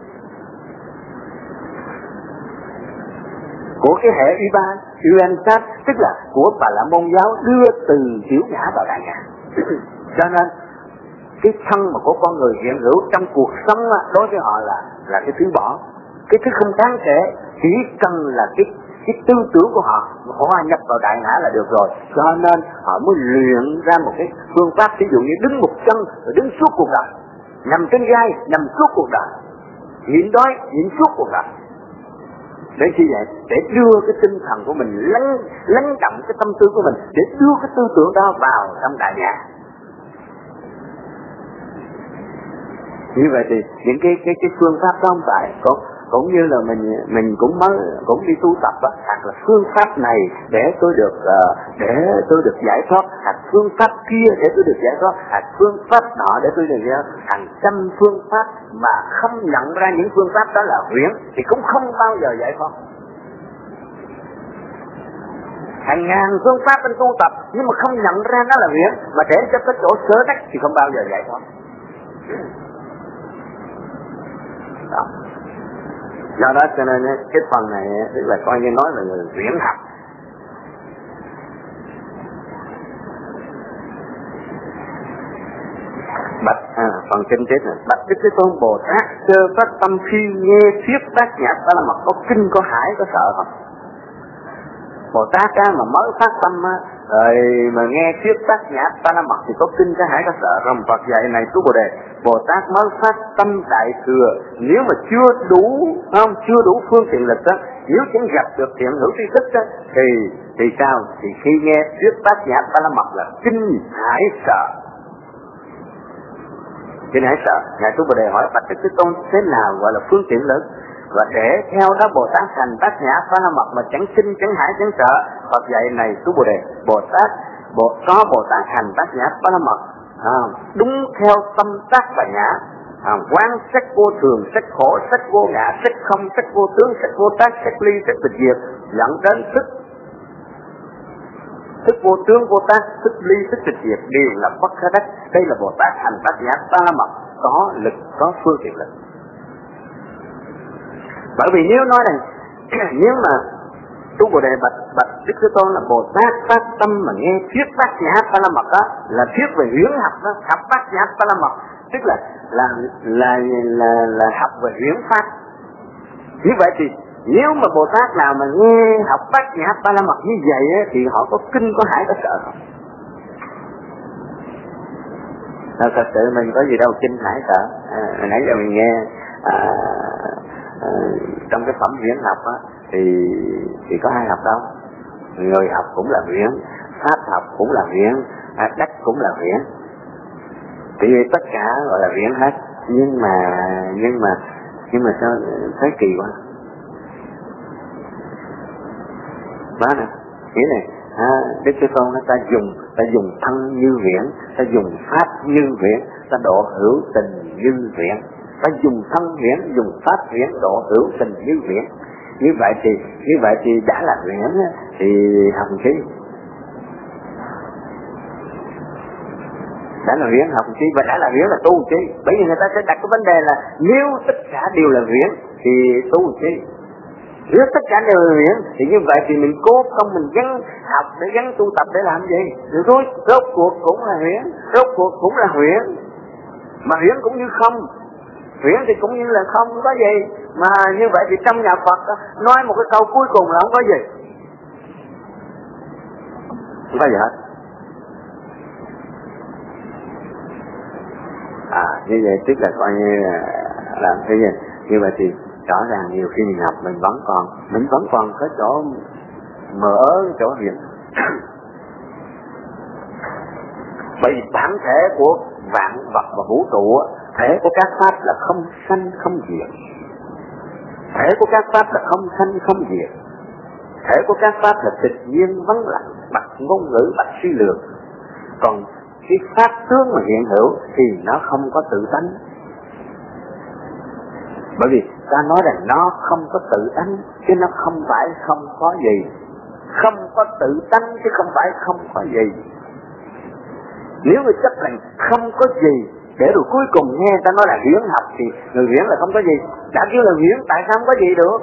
[SPEAKER 3] Của cái hệ Uansat, tức là của Bà La Môn giáo đưa từ tiểu ngã vào đại ngã. Cho nên cái thân mà của con người hiện hữu trong cuộc sống đối với họ là cái thứ bỏ, cái thứ không đáng kể, chỉ cần là cái tư tưởng của họ hòa nhập vào đại ngã là được rồi. Cho nên họ mới luyện ra một cái phương pháp, ví dụ như đứng một chân rồi đứng suốt cuộc đời, nằm trên gai nằm suốt cuộc đời, nhịn đói nhịn suốt cuộc đời. Để chi vậy? Để đưa cái tinh thần của mình lắng động cái tâm tư của mình, để đưa cái tư tưởng đó vào trong đại ngã. Như vậy thì những cái phương pháp đó không phải cũng như là mình cũng đi tu tập á, hoặc là phương pháp này để tôi được giải thoát, hoặc phương pháp kia để tôi được giải thoát, hoặc phương pháp nọ để tôi được giải thoát. Hàng trăm phương pháp mà không nhận ra những phương pháp đó là huyễn thì cũng không bao giờ giải thoát. Hàng ngàn phương pháp bên tu tập nhưng mà không nhận ra nó là huyễn mà để cho cái chỗ sở đắc thì không bao giờ giải thoát. Đó. Do đó cho nên cái phần này tức là coi như nói là người huyễn học. Phần kinh tiếp này: Bạch Đức Thế Tôn Bồ Tát sơ phát tâm khi nghe thuyết Bát Nhã Ba La Mật có kinh có hải có sợ không? Bồ Tát mà mới phát tâm rồi mà nghe thuyết Bát Nhã Ba La Mật thì có kinh có hải có sợ không? Phật dạy này tu Bồ Đề, Bồ Tát mới phát tâm đại thừa, nếu mà chưa đủ phương tiện lực đó, nếu chẳng gặp được thiện hữu tri thức đó, thì sao? Thì khi nghe thuyết Bát Nhã Ba La Mật là kinh hải sợ. Kinh hải sợ. Ngài Tu Bồ Đề hỏi Bạch Đức Thế Tôn thế nào gọi là phương tiện lực? Và để theo đó Bồ Tát thành Bát Nhã Ba La Mật mà chẳng kinh chẳng hải chẳng sợ. Phật dạy này Tu Bồ Đề, Bồ Tát thành Bát Nhã Ba La Mật đúng theo tâm tác và nhã, quán sắc vô thường, sắc khổ, sắc vô ngã, sắc không, sắc vô tướng, sắc vô tác, sắc ly, sắc tịch diệt, dẫn đến thức vô tướng, vô tác, thức ly, thức tịch diệt đều là bất khả đắc. Đây là Bồ Tát thành Bát Nhã Ba La Mật, có lực, có phương tiện lực. Bởi vì nếu nói rằng nếu mà Tu Bồ Đề bạch Đức Thế Tôn là Bồ Tát phát tâm mà nghe thuyết Bát Nhã Ba La Mật đó là thuyết về huyễn học đó, học Bát Nhã Ba La Mật, tức là học về huyễn pháp. Như vậy thì nếu mà Bồ Tát nào mà nghe học Bát Nhã Ba La Mật như vậy á, thì họ có kinh có hải có sợ không? Thật sự mình có gì đâu kinh hải sợ. Nãy giờ mình nghe trong cái phẩm huyễn học á, thì có ai học đâu. Người học cũng là huyễn, pháp học cũng là huyễn, đắc cũng là huyễn, thì tất cả gọi là huyễn hết. Nhưng mà sao thấy kỳ quá. Đó nè, nghĩa này Đức Thế Tôn ta dùng thân như huyễn, ta dùng pháp như huyễn, ta độ hữu tình như huyễn, ta dùng thân huyễn, dùng pháp huyễn, độ hữu tình như huyễn. Như vậy thì đã là huyễn thì học chi? Đã là huyễn học chi? Và đã là huyễn là tu chi? Bởi vì người ta sẽ đặt cái vấn đề là nếu tất cả đều là huyễn thì tu chi? Nếu tất cả đều là huyễn thì như vậy thì mình cố không mình gắng học để gắng tu tập để làm gì? Rồi thôi, rốt cuộc cũng là huyễn, rốt cuộc cũng là huyễn. Mà huyễn cũng như không, huyễn thì cũng như là không có gì. Mà như vậy thì trong nhà Phật nói một cái câu cuối cùng là không có gì, không có gì hết. Như vậy tức là coi như là làm cái gì. Như vậy thì rõ ràng nhiều khi mình học mình vẫn còn có chỗ mở, chỗ hiện. Bởi vì bản thể của vạn vật và vũ trụ, thể của các pháp là không sanh không diệt. Thể của các pháp là không sanh không diệt. Thể của các pháp là tịch nhiên vắng lặng, bạch ngôn ngữ, bạch suy lược. Còn cái pháp tướng mà hiện hữu thì nó không có tự tánh. Bởi vì ta nói rằng nó không có tự tánh, chứ nó không phải không có gì. không có tự tánh chứ không phải không có gì. Nếu người chấp rằng không có gì, để rồi cuối cùng nghe ta nói là huyễn học thì người huyễn là không có gì. Đã kêu là huyễn, tại sao không có gì được?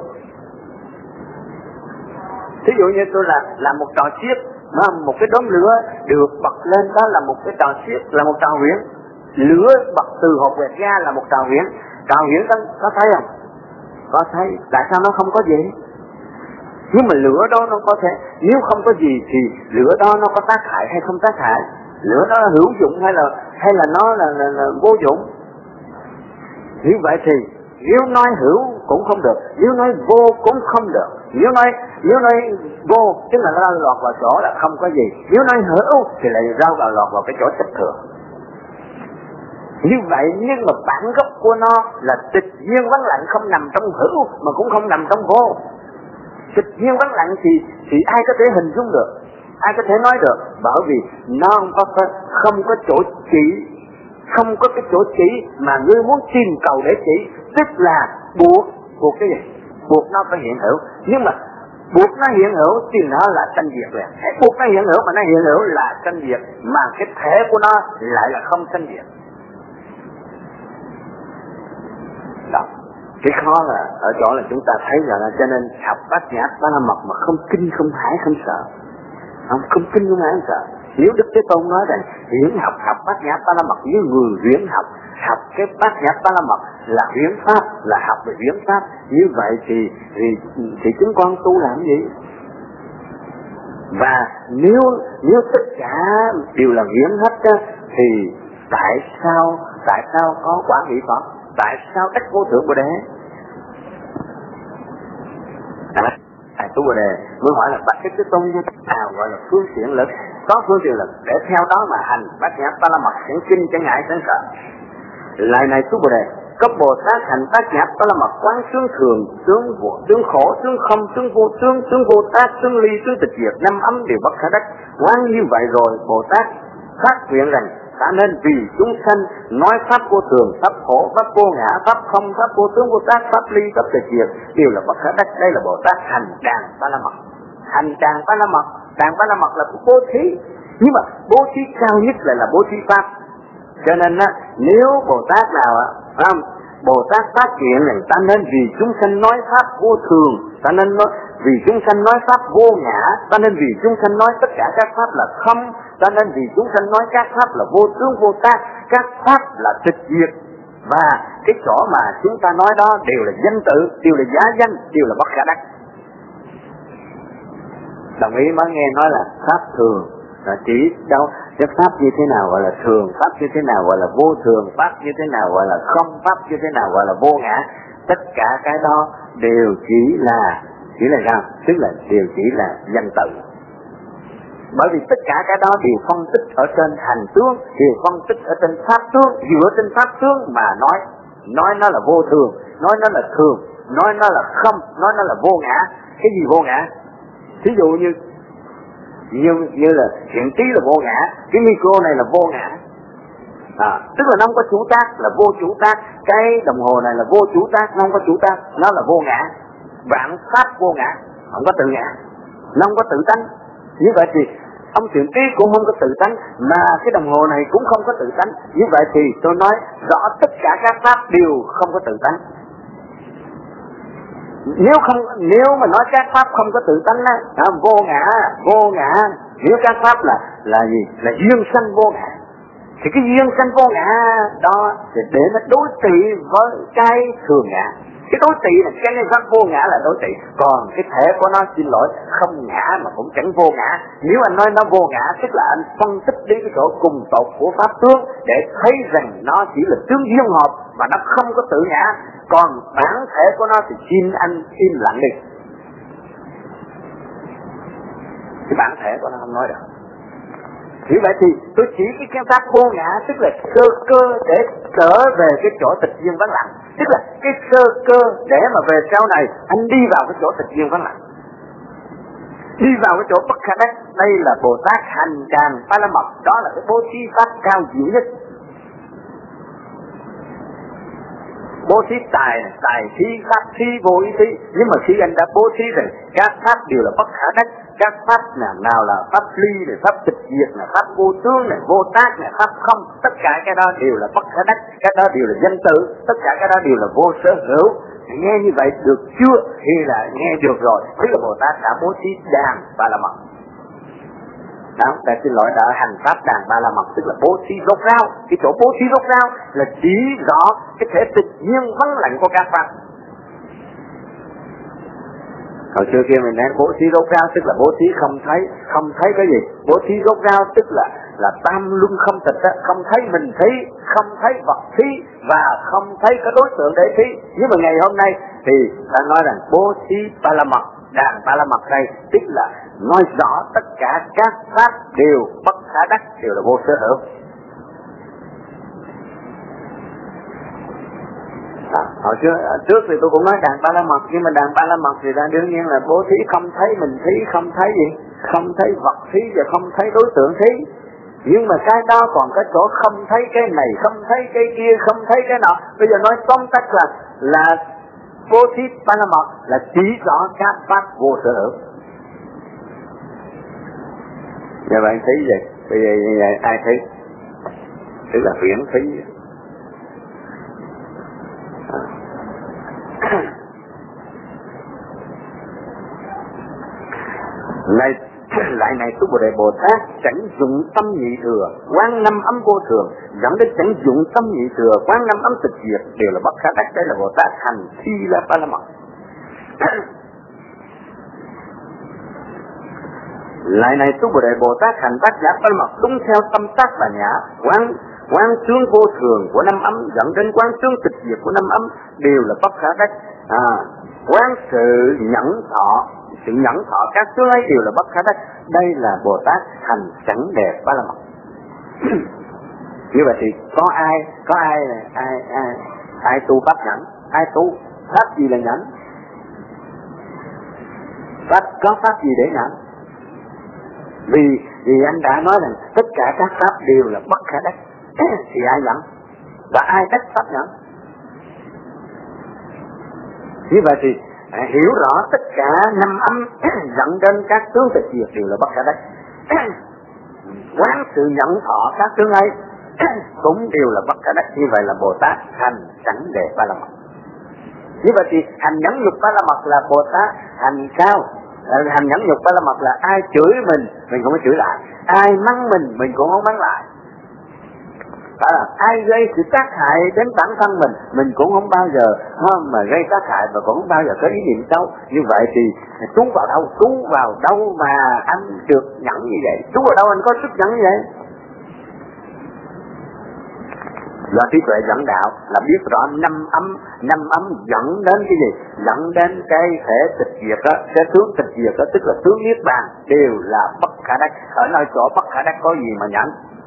[SPEAKER 3] Thí dụ như tôi là một trò xiếc, một cái đốm lửa được bật lên, đó là một cái trò xiếc, là một trò huyễn. Lửa bật từ hộp quẹt ra là một trò huyễn. Trò huyễn có thấy không? Có thấy. Tại sao nó không có gì? Nhưng mà lửa đó nó có thể, nếu không có gì thì lửa đó nó có tác hại hay không tác hại? Lửa đó hữu dụng hay là nó là vô dụng? Như vậy thì nếu nói hữu cũng không được, nếu nói vô cũng không được. Nếu nói vô tức là nó lọt vào chỗ là không có gì. Nếu nói hữu thì lại rao vào lọt vào cái chỗ tích thường. Như vậy nhưng mà bản gốc của nó là tịch nhiên vắng lặng, không nằm trong hữu mà cũng không nằm trong vô. Tịch nhiên vắng lặng thì ai có thể hình dung được, ai có thể nói được, bởi vì nó không có chỗ chỉ, không có cái chỗ chỉ mà ngươi muốn tìm cầu để chỉ, tức là buộc cái gì? Buộc nó phải hiện hữu. Nhưng mà buộc nó hiện hữu thì nó là sanh diệt rồi. Buộc nó hiện hữu mà nó hiện hữu là sanh diệt, mà cái thể của nó lại là không sanh diệt. Đó. Cái khó là ở chỗ là chúng ta thấy rằng là cho nên học Bát Nhã Ba La Mật mà không kinh không hãi không sợ, không kinh không hãi không sợ. Nếu Đức Thế Tôn nói rằng huyễn học Bát Nhã Ba La Mật như người huyễn học cái Bát Nhã Ba La Mật là huyễn pháp, là học về huyễn pháp, như vậy thì chúng con tu làm gì? Và nếu tất cả đều là huyễn hết á, thì tại sao có quả vị Phật? Tại sao đắc vô thượng Bồ Đề? Tu Bồ Đề mới hỏi là Bạch Đức Thế Tôn như thế nào gọi là phương tiện lực? Có phương tiện lực để theo đó mà hành Bát Nhã Ba La Mật, chẳng kinh chẳng ngại chẳng sợ. Lại này Tu Bồ Đề, có Bồ Tát hành Bát Nhã Ba La Mật quán xướng thường, xướng khổ, xướng không, xướng vô tác, xướng ly, xướng tịch diệt, năm ấm đều bất khả đắc. Quán như vậy rồi Bồ Tát phát nguyện rằng ta nên vì chúng sanh nói pháp vô thường, pháp khổ, pháp vô ngã, pháp không, pháp vô tướng, vô tác, pháp ly, pháp tịch diệt đều là bất khả đắc. Đây là Bồ Tát hành tràng Ba La Mật. Hành tràng Ba La Mật, tràng Ba La Mật là bố thí, nhưng mà bố thí cao nhất là bố thí pháp. Cho nên á, nếu Bồ Tát nào Bồ Tát phát nguyện rằng ta nên vì chúng sanh nói pháp vô thường, ta nên nói vì chúng sanh nói pháp vô ngã, ta nên vì chúng sanh nói tất cả các pháp là không, ta nên vì chúng sanh nói các pháp là vô tướng vô tác, các pháp là tịch diệt, và cái chỗ mà chúng ta nói đó đều là danh tự, đều là giả danh, đều là bất khả đắc. Đồng ý mới nghe nói là pháp thường là chỉ đâu cái pháp như thế nào gọi là thường, pháp như thế nào gọi là vô thường, pháp như thế nào gọi là không, pháp như thế nào gọi là vô ngã. Tất cả cái đó đều chỉ là sao? Tức là đều chỉ là danh tự. Bởi vì tất cả cái đó đều phân tích ở trên hành tướng, đều phân tích ở trên pháp tướng, dựa trên pháp tướng mà nói nó là vô thường, nói nó là thường, nói nó là không, nói nó là vô ngã. Cái gì vô ngã? Ví dụ như là hiện trí là vô ngã, cái micro này là vô ngã, tức là nó không có chủ tác, là vô chủ tác. Cái đồng hồ này là vô chủ tác, nó không có chủ tác, nó là vô ngã. Vạn pháp vô ngã, không có tự ngã, nó không có tự tánh. Như vậy thì ông thiện trí cũng không có tự tánh, mà cái đồng hồ này cũng không có tự tánh. Như vậy thì tôi nói rõ tất cả các pháp đều không có tự tánh. Nếu mà nói các pháp không có tự tánh á, vô ngã. Nếu các pháp là gì? Là duyên sanh vô ngã. Thì cái duyên sanh vô ngã đó thì để nó đối trị với cái thường ngã. Cái đối trị là cái pháp vô ngã là đối trị, còn cái thể của nó xin lỗi không ngã mà cũng chẳng vô ngã. Nếu anh nói nó vô ngã tức là anh phân tích đến cái chỗ cùng tột của pháp tướng để thấy rằng nó chỉ là tướng duyên hợp mà nó không có tự ngã. Còn bản thể của nó thì xin anh im lặng đi. Cái bản thể của nó không nói được. Như vậy thì tôi chỉ cái pháp vô ngã tức là sơ cơ để trở về cái chỗ tịch nhiên vắng lặng, tức là cái sơ cơ để mà về sau này anh đi vào cái chỗ tịch nhiên vắng lặng, đi vào cái chỗ bất khả đắc. Đây là Bồ Tát hành tràng Ba La Mật, đó là cái bố thí pháp cao diệu nhất. bố thí tài thí, pháp thí, vô ý thí. Nhưng mà khi anh đã bố thí rồi, các pháp đều là bất khả đắc. Các pháp nào là pháp ly này, pháp tịch diệt này, pháp vô tướng này, vô tác này, pháp không, tất cả cái đó đều là bất khả đắc, cái đó đều là danh tự, tất cả cái đó đều là vô sở hữu. Nghe như vậy được chưa? Khi là nghe được rồi, tức là Bồ Tát đã bố thí đàn Ba La Mật. Đó, ta xin lỗi, đã hành pháp đàn Ba La Mật, tức là bố thí rốt ráo. Cái chỗ bố thí rốt ráo là chỉ rõ cái thể tự nhiên vắng lặng của các pháp. Hồi xưa kia mình nói bố thí rốt ráo tức là bố thí không thấy cái gì. Bố thí rốt ráo tức là tam luân không tịch đó, không thấy mình thí, không thấy vật thí và không thấy cái đối tượng để thí. Nhưng mà ngày hôm nay thì ta nói rằng bố thí Ba La Mật, đàn Ba La Mật đây tức là nói rõ tất cả các pháp đều bất khả đắc, đều là vô sở hữu. Hồi trước thì tôi cũng nói đàn Ba La Mật, nhưng mà đàn Ba La Mật thì đương nhiên là bố thí không thấy mình thí, không thấy gì, không thấy vật thí và không thấy đối tượng thí. Nhưng mà cái đó còn cái chỗ không thấy cái này, không thấy cái kia, không thấy cái nọ. Bây giờ nói tóm tắt là bố thí Ba La Mật là chỉ rõ các pháp vô sở hữu. Giờ bạn thấy vậy, bây giờ ai thấy? Tức là huyễn thí. Lại này tu Bồ Đề Bồ Tát chẳng dụng tâm nhị thừa, quán năm ấm vô thường, dẫn đến chẳng dụng tâm nhị thừa, quán năm ấm tịch diệt, đều là bất khả đắc. Đây là Bồ Tát hành Thi La Ba La Mật. Lại này tu Bồ Đề Bồ Tát hành bát nhã Ba La Mật đúng theo tâm tác và nhã, quán tướng vô thường của năm ấm dẫn đến quán tướng tịch diệt của năm ấm, đều là bất khả đắc. Quán sự nhẫn thọ các tướng ấy đều là bất khả đắc. Đây là Bồ Tát hành chẳng đẹp Ba La Mật. Như vậy thì có ai tu pháp nhẫn? Ai tu pháp gì là nhẫn? Có pháp gì để nhẫn? Vì anh đã nói rằng tất cả các pháp đều là bất khả đắc. Thì ai nhẫn? Và ai đắc pháp nhẫn? Như vậy thì hiểu rõ tất cả năm âm dẫn đến các tướng tịch diệt đều là bất khả đắc. Quán sự nhận thọ các tướng ấy cũng đều là bất khả đắc. Như vậy là Bồ Tát hành chẳng đề Ba La Mật. Như vậy thì hành nhẫn nhục Ba La Mật là Bồ Tát hành sao? Hành nhẫn nhục Ba La Mật là ai chửi mình cũng phải chửi lại, ai mắng mình cũng không mắng lại. Ai gây sự tác hại đến bản thân mình cũng không bao giờ mà gây tác hại và cũng không bao giờ có ý niệm xấu. Như vậy thì trú vào đâu mà anh được nhẫn như vậy? Trú vào đâu anh có sức nhẫn như vậy? Là trí tuệ dẫn đạo là biết rõ năm ấm dẫn đến cái gì? Dẫn đến cái thể tịch diệt đó, cái tướng tịch diệt đó, tức là tướng niết bàn, đều là bất khả đắc. Ở nơi chỗ bất khả đắc có gì mà nhẫn?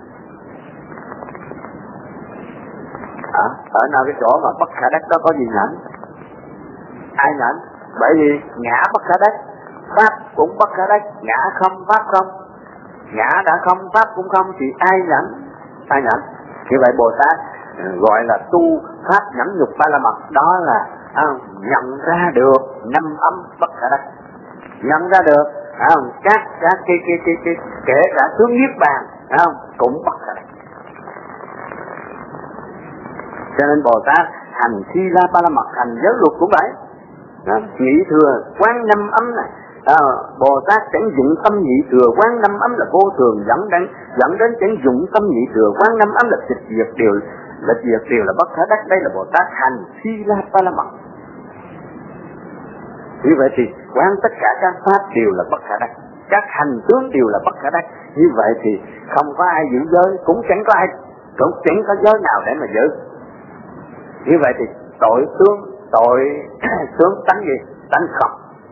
[SPEAKER 3] Ở nào cái chỗ mà bất khả đắc đó có gì nhẫn? Ai nhẫn? Bởi vì ngã bất khả đắc, pháp cũng bất khả đắc. Ngã không, pháp không. Ngã đã không, pháp cũng không thì ai nhẫn? Ai nhẫn? Như vậy Bồ Tát gọi là tu pháp nhẫn nhục Ba La Mật, đó là nhận ra được năm âm bất khả đắc, nhận ra được các cái kể cả tướng niết bàn cũng bất khả đắc. Cho nên Bồ Tát hành Thi La Ba La Mật, hành giới luật cũng vậy. Nhị thừa quán năm ấm này, Bồ Tát chẳng dụng tâm nhị thừa, quán năm ấm là vô thường, dẫn đến chẳng dụng tâm nhị thừa, quán năm ấm là tịch diệt, đều là bất khả đắc. Đây là Bồ Tát hành Thi La Ba La Mật. Như vậy thì quán tất cả các pháp đều là bất khả đắc, các hành tướng đều là bất khả đắc. Như vậy thì không có ai giữ giới, cũng chẳng có giới nào để mà giữ. Như vậy thì tội tướng tánh gì? Tánh không.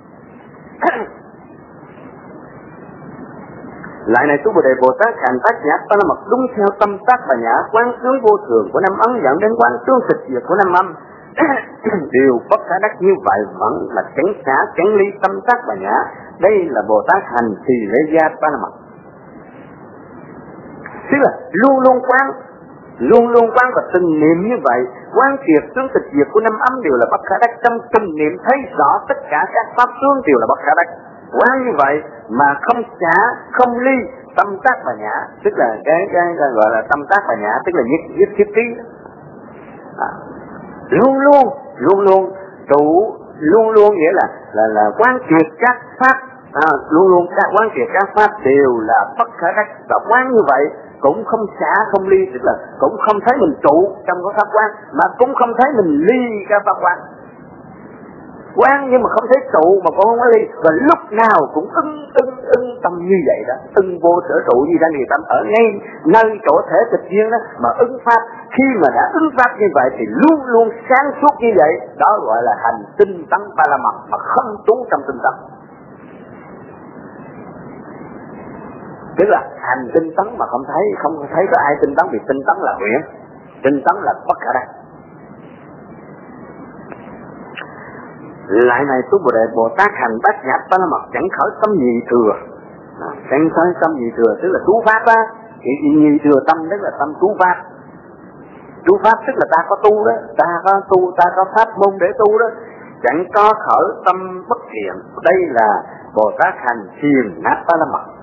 [SPEAKER 3] Lại này tu Bồ Đề Bồ Tát hành bát nhã Ba La Mật đúng theo tâm tác và nhã, quán tướng vô thường của năm ấm dẫn đến quán tướng tịch diệt của năm âm đều bất khả đắc. Như vậy vẫn là chẳng ly tâm tác và nhã. Đây là Bồ Tát hành Tỳ Lê Gia Ba La Mật, tức là luôn luôn quán Luôn luôn quán và từng niệm như vậy, quán triệt tướng tịch diệt của năm ấm đều là bất khả đắc. Trong từng niệm thấy rõ tất cả các pháp tướng đều là bất khả đắc. Quán như vậy mà không xả, không ly, tâm tác và nhã, tức là cái gọi là tâm tác và nhã, tức là nhất thiết trí. Luôn luôn trụ, luôn nghĩa là quán triệt các pháp, luôn luôn quán triệt các pháp đều là bất khả đắc. Và quán như vậy cũng không xả không ly, tức là cũng không thấy mình trụ trong cái pháp quán, mà cũng không thấy mình ly cái pháp quán. Quán nhưng mà không thấy trụ mà cũng không có ly, và lúc nào cũng ưng tâm như vậy đó, ưng vô sở trụ như đang thì tâm ở ngay nơi chỗ thể tịch duyên đó mà ứng pháp. Khi mà đã ứng pháp như vậy thì luôn luôn sáng suốt như vậy, đó gọi là hành tinh tấn ba la mật mà không trú trong tinh tấn. Tức là hành tinh tấn mà không thấy có ai tinh tấn, vì tinh tấn là nguyện, tinh tấn là bất khả đắc. Lại này tu Bồ Đề Bồ Tát hành bát nhã ba la mật chẳng khởi tâm nhị thừa. Chẳng khởi tâm nhị thừa tức là trú pháp á, thì nhị thừa tâm tức là tâm trú pháp. Trú pháp tức là ta có tu đó, ta có pháp môn để tu đó. Chẳng có khởi tâm bất thiện, đây là Bồ Tát hành thiền nát ba la mật.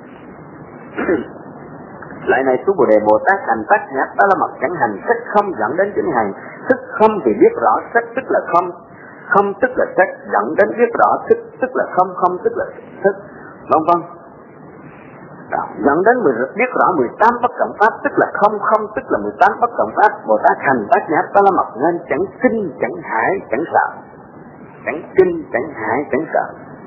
[SPEAKER 3] Lại này tu Bồ Đề Bồ Tát hành bát nhã ba la mật chẳng hành sắc không dẫn đến chính hành. Thức không thì biết rõ sắc tức là không, không tức là sắc, dẫn đến biết rõ thức tức là không tức là thức, vân. Dẫn đến biết rõ 18 bất cộng pháp tức là không tức là 18 bất cộng pháp. Bồ Tát hành bát nhã ba la mật nên chẳng kinh chẳng hãi chẳng sợ, chẳng kinh chẳng hãi chẳng sợ.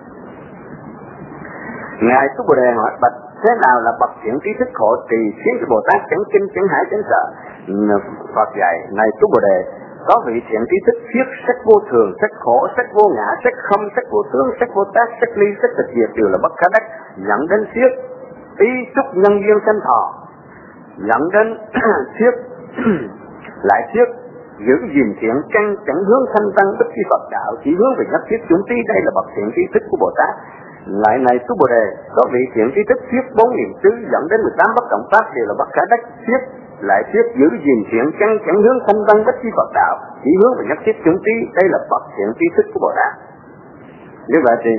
[SPEAKER 3] Ngài Tu Bồ Đề hỏi bạch thế nào là bậc thiện trí thức hộ trì khiến cho Bồ Tát chẳng kinh chẳng hãi chẳng sợ? Phật dạy này Tu Bồ Đề, có vị thiện trí thức viết sắc vô thường, sắc khổ, sắc vô ngã, sắc không, sắc vô tướng, sắc vô tác, sắc ly, sắc tịch diệt đều là bất khả đắc, dẫn đến siết ý xúc nhân duyên sanh thọ, dẫn đến siết lại siết giữ gìn thiện căn chẳng hướng sanh tăng bất chi Phật đạo, chỉ hướng về nhất thiết chúng trí. Đây là bậc thiện trí thức của Bồ Tát. Lại này Tu Bồ Đề, có vị thiện trí thức siết 4 niệm xứ dẫn đến 18 bất cộng pháp đều là bất khả đắc, siết lại siết giữ gìn thiện căn chẳng hướng sanh tăng bất chi Phật đạo, chỉ hướng về nhất thiết chúng trí. Đây là bậc thiện trí thức của Bồ Tát. Như vậy thì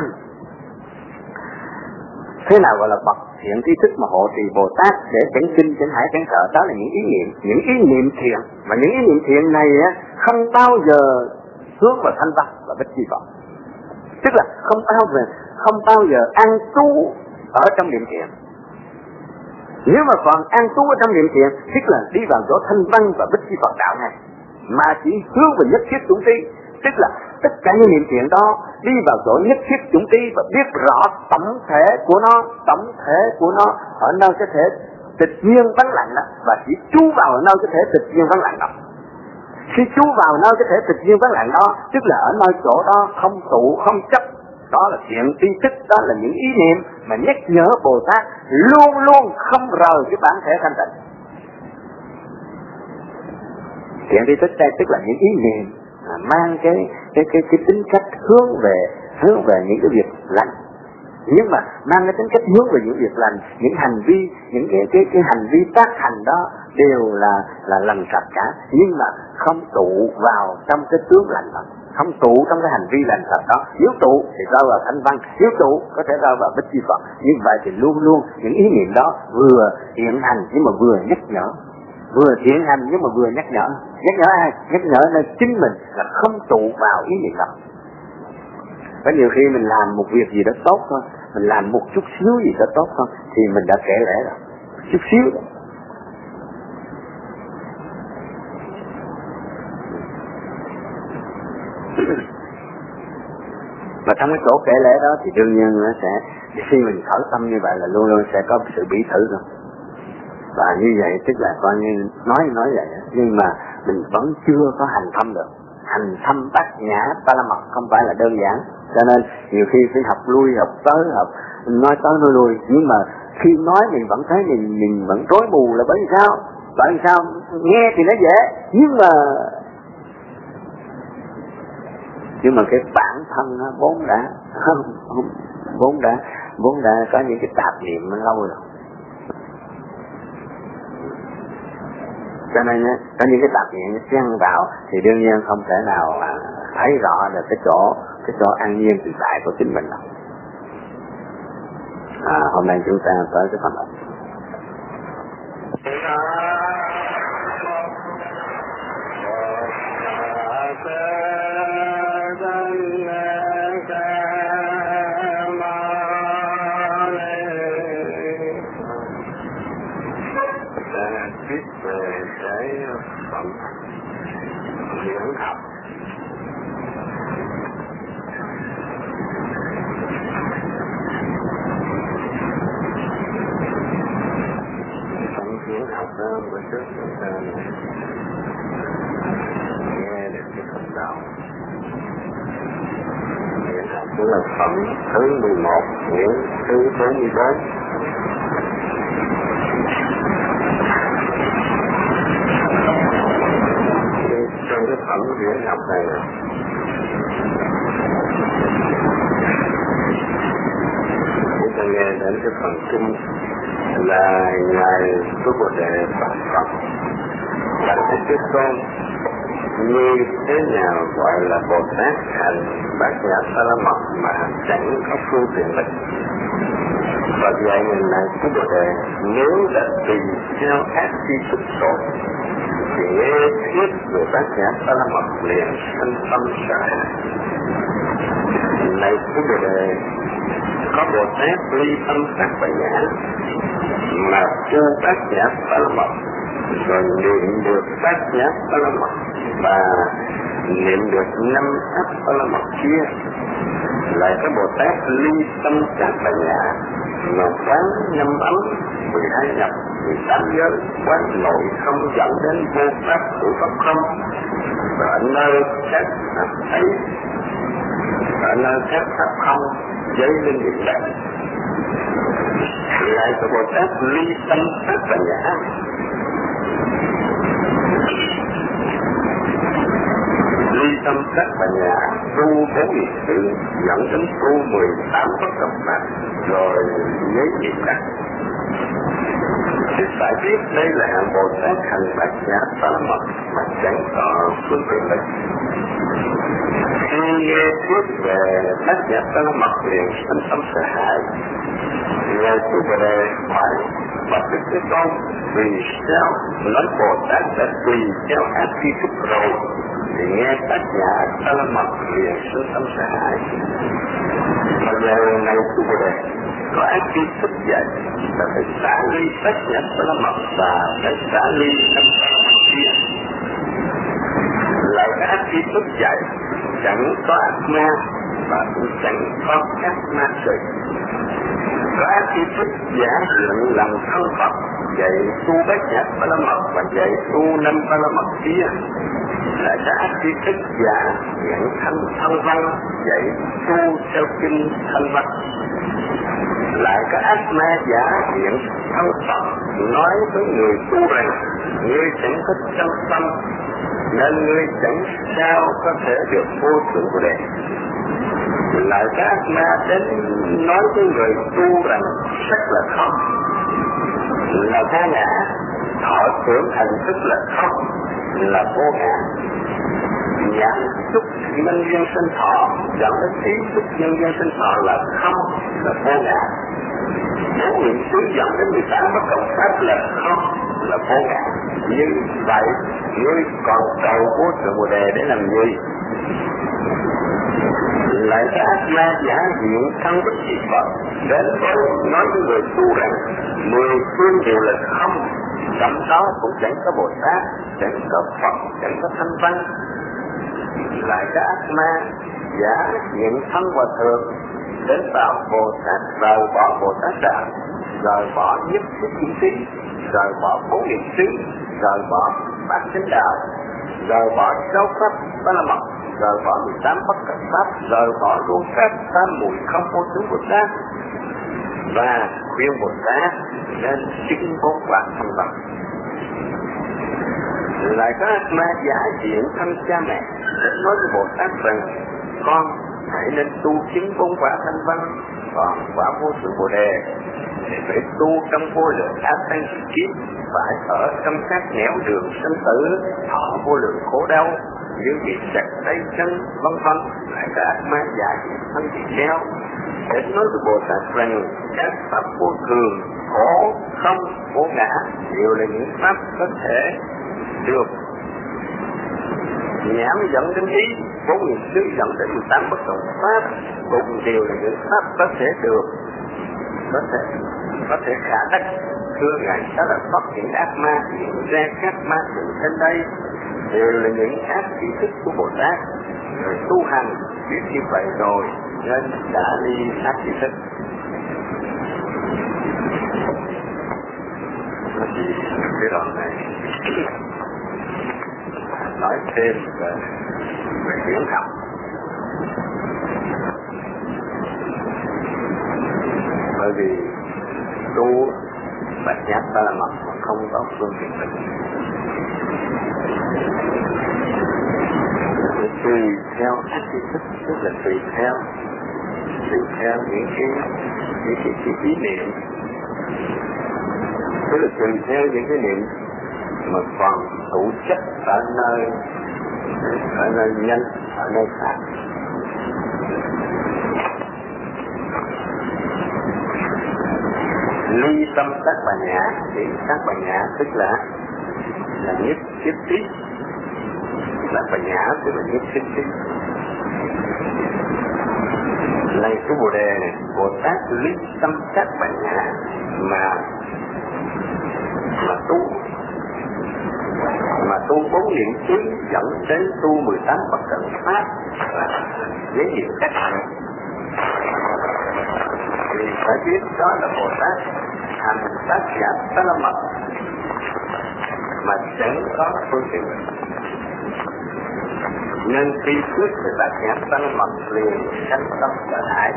[SPEAKER 3] thế nào gọi là bậc thiện trí thức mà hộ trì Bồ Tát để chẳng kinh chẳng hãi chẳng sợ? Đó là những ý niệm thiện, mà những ý niệm thiện này không bao giờ hướng vào thanh văn và bất chi Phật, tức là không bao giờ an trú ở trong niệm thiện. Nếu mà còn an trú ở trong niệm thiện tức là đi vào chỗ thanh văn và bất chi Phật đạo này, mà chỉ hướng về nhất thiết chủng trí, tức là tất cả những niệm thiện đó đi vào chỗ nhất thiết chủng trí và biết rõ tổng thể của nó ở nơi cái thể tịch nhiên vắng lặng đó, và chỉ chú vào ở nơi cái thể tịch nhiên vắng lặng đó. Khi chú vào nơi cái thể tịch nhiên vắng lặng đó, tức là ở nơi chỗ đó không tụ không chấp, đó là thiện tri thức, đó là những ý niệm mà nhắc nhở Bồ Tát luôn luôn không rời cái bản thể thanh tịnh. Thiện tri thức đây tức là những ý niệm mang cái tính cách hướng về những cái việc lành, nhưng mà mang cái tính cách hướng về những việc lành, những hành vi, những cái hành vi tác hành đó đều là lành sạch cả, nhưng mà không tụ vào trong cái tướng lành đó, không tụ trong cái hành vi lành sạch đó. Nếu tụ thì rơi vào thanh văn, nếu tụ có thể rơi vào bất chi Phật. Như vậy thì luôn luôn những ý niệm đó vừa hiện hành nhưng mà vừa nhắc nhở, vừa thiện hành nhưng mà vừa nhắc nhở. Nhắc nhở ai? Nhắc nhở nên chính mình là không tụ vào ý niệm đó. Có nhiều khi mình làm một việc gì đó tốt thôi, mình làm một chút xíu gì đó tốt thôi thì mình đã kể lẽ rồi, chút xíu đó. Và trong cái chỗ kể lẽ đó thì đương nhiên nó sẽ, khi mình khởi tâm như vậy là luôn luôn sẽ có sự bị thử rồi. Và như vậy tức là coi như nói vậy, nhưng mà mình vẫn chưa có hành thâm được. Hành thâm bát nhã ba la mật không phải là đơn giản, cho nên nhiều khi phải học lui học tới, nói tới nói lui. Nhưng mà khi nói mình vẫn thấy mình vẫn rối mù là bởi sao? Bởi sao nghe thì nó dễ, nhưng mà cái bản thân nó vốn đã có những cái tạp niệm lâu rồi. Cho nên có những cái tạp niệm xen vào thì đương nhiên không thể nào mà thấy rõ được cái chỗ an nhiên tự tại của chính mình đâu. Hôm nay chúng ta tới cái phần này.
[SPEAKER 2] Viết về cái phẩm dưỡng học. Phẩm dưỡng học đó bữa trước chúng ta nghe được cái phần đầu. Dưỡng học cũng là phẩm thứ 11, nghĩa thứ 44. Trong cái phẩm dưỡng học này chúng ta nghe đến cái phần kinh là ngài Tu Bồ Đề Bạch Phật Bạch Thế Tôn như thế nào gọi là Bồ Tát hành Bát Nhã Ba La Mật mà chẳng có phương tiện lực. Và dạy ngài Tu Bồ Đề nếu đã tùy theo ác chi thức rồi thì nghe thuyết về Bát Nhã Ba La Mật liền sanh tâm sợ hãi. Này Tu Bồ Đề, có Bồ Tát ly tâm sắc và nhã mà tu Bát Nhã Ba La Mật rồi niệm được Bát Nhã Ba La Mật và niệm được 5 áp Ba La Mật kia, lại có Bồ Tát ly tâm sắc và nhã mà quán 5 ấm 12 nhập 18 giới, quán nội không dẫn đến vô pháp của pháp không, và ở nơi các thấy ở nơi các pháp không dấy lên điện đại, lại có Bồ Tát ly tâm sắc và nhã ly tâm sắc và nhã tu 4 nghiệp sự dẫn đến tu 18 bất động pháp rồi giấy điện đại. Thì phải biết đây là hạng Bồ Tát hành Bát Nhã Ba La Mật mà chẳng có phương tiện lực. Khi nghe thuyết về Bát Nhã Ba La Mật liền sanh tâm sợ hãi. Ngài Tu Bồ Đề hỏi Bạch Đức Thế Tôn vì sao nói Bồ Tát đã tùy theo ác tri thức rồi thì nghe Bát Nhã Ba La Mật liền sanh tâm sợ hãi. Và giờ Ngài Tu Bồ Đề có ác tri thức dạy là phải xả ly Bát Nhã Ba La Mật và phải xả ly 5 Ba La Mật kia. Lại có ác tri thức dạy chẳng có ác ma và cũng chẳng có ác ma sự. Có ác tri thức giả hiện làm thân Phật dạy tu Bát Nhã Ba La Mật và dạy tu 5 Ba La Mật kia. Lại có ác tri thức giả hiện thân văn dạy tu theo kinh thân văn. Lại có ác ma giả hiện thân Phật nói với người tu rằng ngươi chẳng có chân tâm nên ngươi chẳng sao có thể được vô thượng Bồ Đề. Lại có ác ma đến nói với người tu rằng sắc là không, là vô ngã, thọ tưởng hành thức là không, là vô ngã. Nhãn xúc nhân duyên sinh thọ dẫn đến ý xúc nhân duyên sinh thọ là không, là vô ngã. Nếu niệm xứ dẫn đến 18 bất cộng pháp là không, là vô ngã. Như vậy ngươi còn cầu vô thượng Bồ Đề để làm gì? Lại có ác ma giả hiện thân bất dị Phật đến nói với người tu rằng 10 phương đều là không, trong đó cũng chẳng có Bồ Tát, chẳng có Phật, chẳng có thanh văn. Lại có ác ma giả hiện thân hòa thượng đến bảo Bồ Tát rời bỏ Bồ Tát đạo, rời bỏ nhất thiết kiến trí, rời bỏ 4 niệm xứ, rời bỏ bát chánh đạo, rời bỏ 6 pháp Ba La Mật, rời bỏ 18 bất cận pháp, rời bỏ luôn pháp tam muội không vô tướng Bồ Tát, và khuyên Bồ Tát nên chứng 4 quả thanh văn. Lại có ác ma giả diện thân cha mẹ để nói với Bồ Tát rằng con hãy nên tu chứng 4 quả thanh văn, còn quả vô thượng Bồ Đề
[SPEAKER 1] để phải tu trong vô lượng ác tăng kiếp, phải ở trong các nẻo đường sinh tử, thọ vô lượng khổ đau như bị chặt tay chân vân vân, lại cả ác ma già thân bị treo. Để nói với Bồ Tát rằng các pháp vô thường, khổ, không, vô ngã đều là những pháp có thể được nhãn dẫn đến ý, 4.000 xứ dẫn đến 18 bất đồng pháp, cũng đều là những pháp có thể được, có thể khả đắc. Thưa ngài đó là phát hiện ác ma hiện ra các ma từ trên đây đều là những ác ý thức của Bồ Tát, người tu hành biết như vậy rồi nên đã đi ác ý thức. Thì cái đoạn này nói thêm về huyễn học. Bởi vì tu bạch nhát ta là mặt mà không có phương tiện bệnh, tùy theo các ý thức, tức là tùy theo những cái ý niệm, tức là tùy theo những cái niệm mà còn tụ chất ở nơi nhân, ở nơi khác. Ly tâm tác bà nhã, thì tác bà nhã tức là nhất thiết trí, tác bà nhã tức là nhất thiết trí. Này cái Bồ Đề này, Bồ Tát ly tâm tác bà nhã mà tu 4 niệm xứ dẫn đến tu 18 bậc cận pháp với nhiều cách này. Thì phải biết đó là Bồ Tát hành tác giả tất là mật mà chẳng có phương tiện. Nên khi quyết về tác giả tất là mật liền sanh tâm sợ hãi.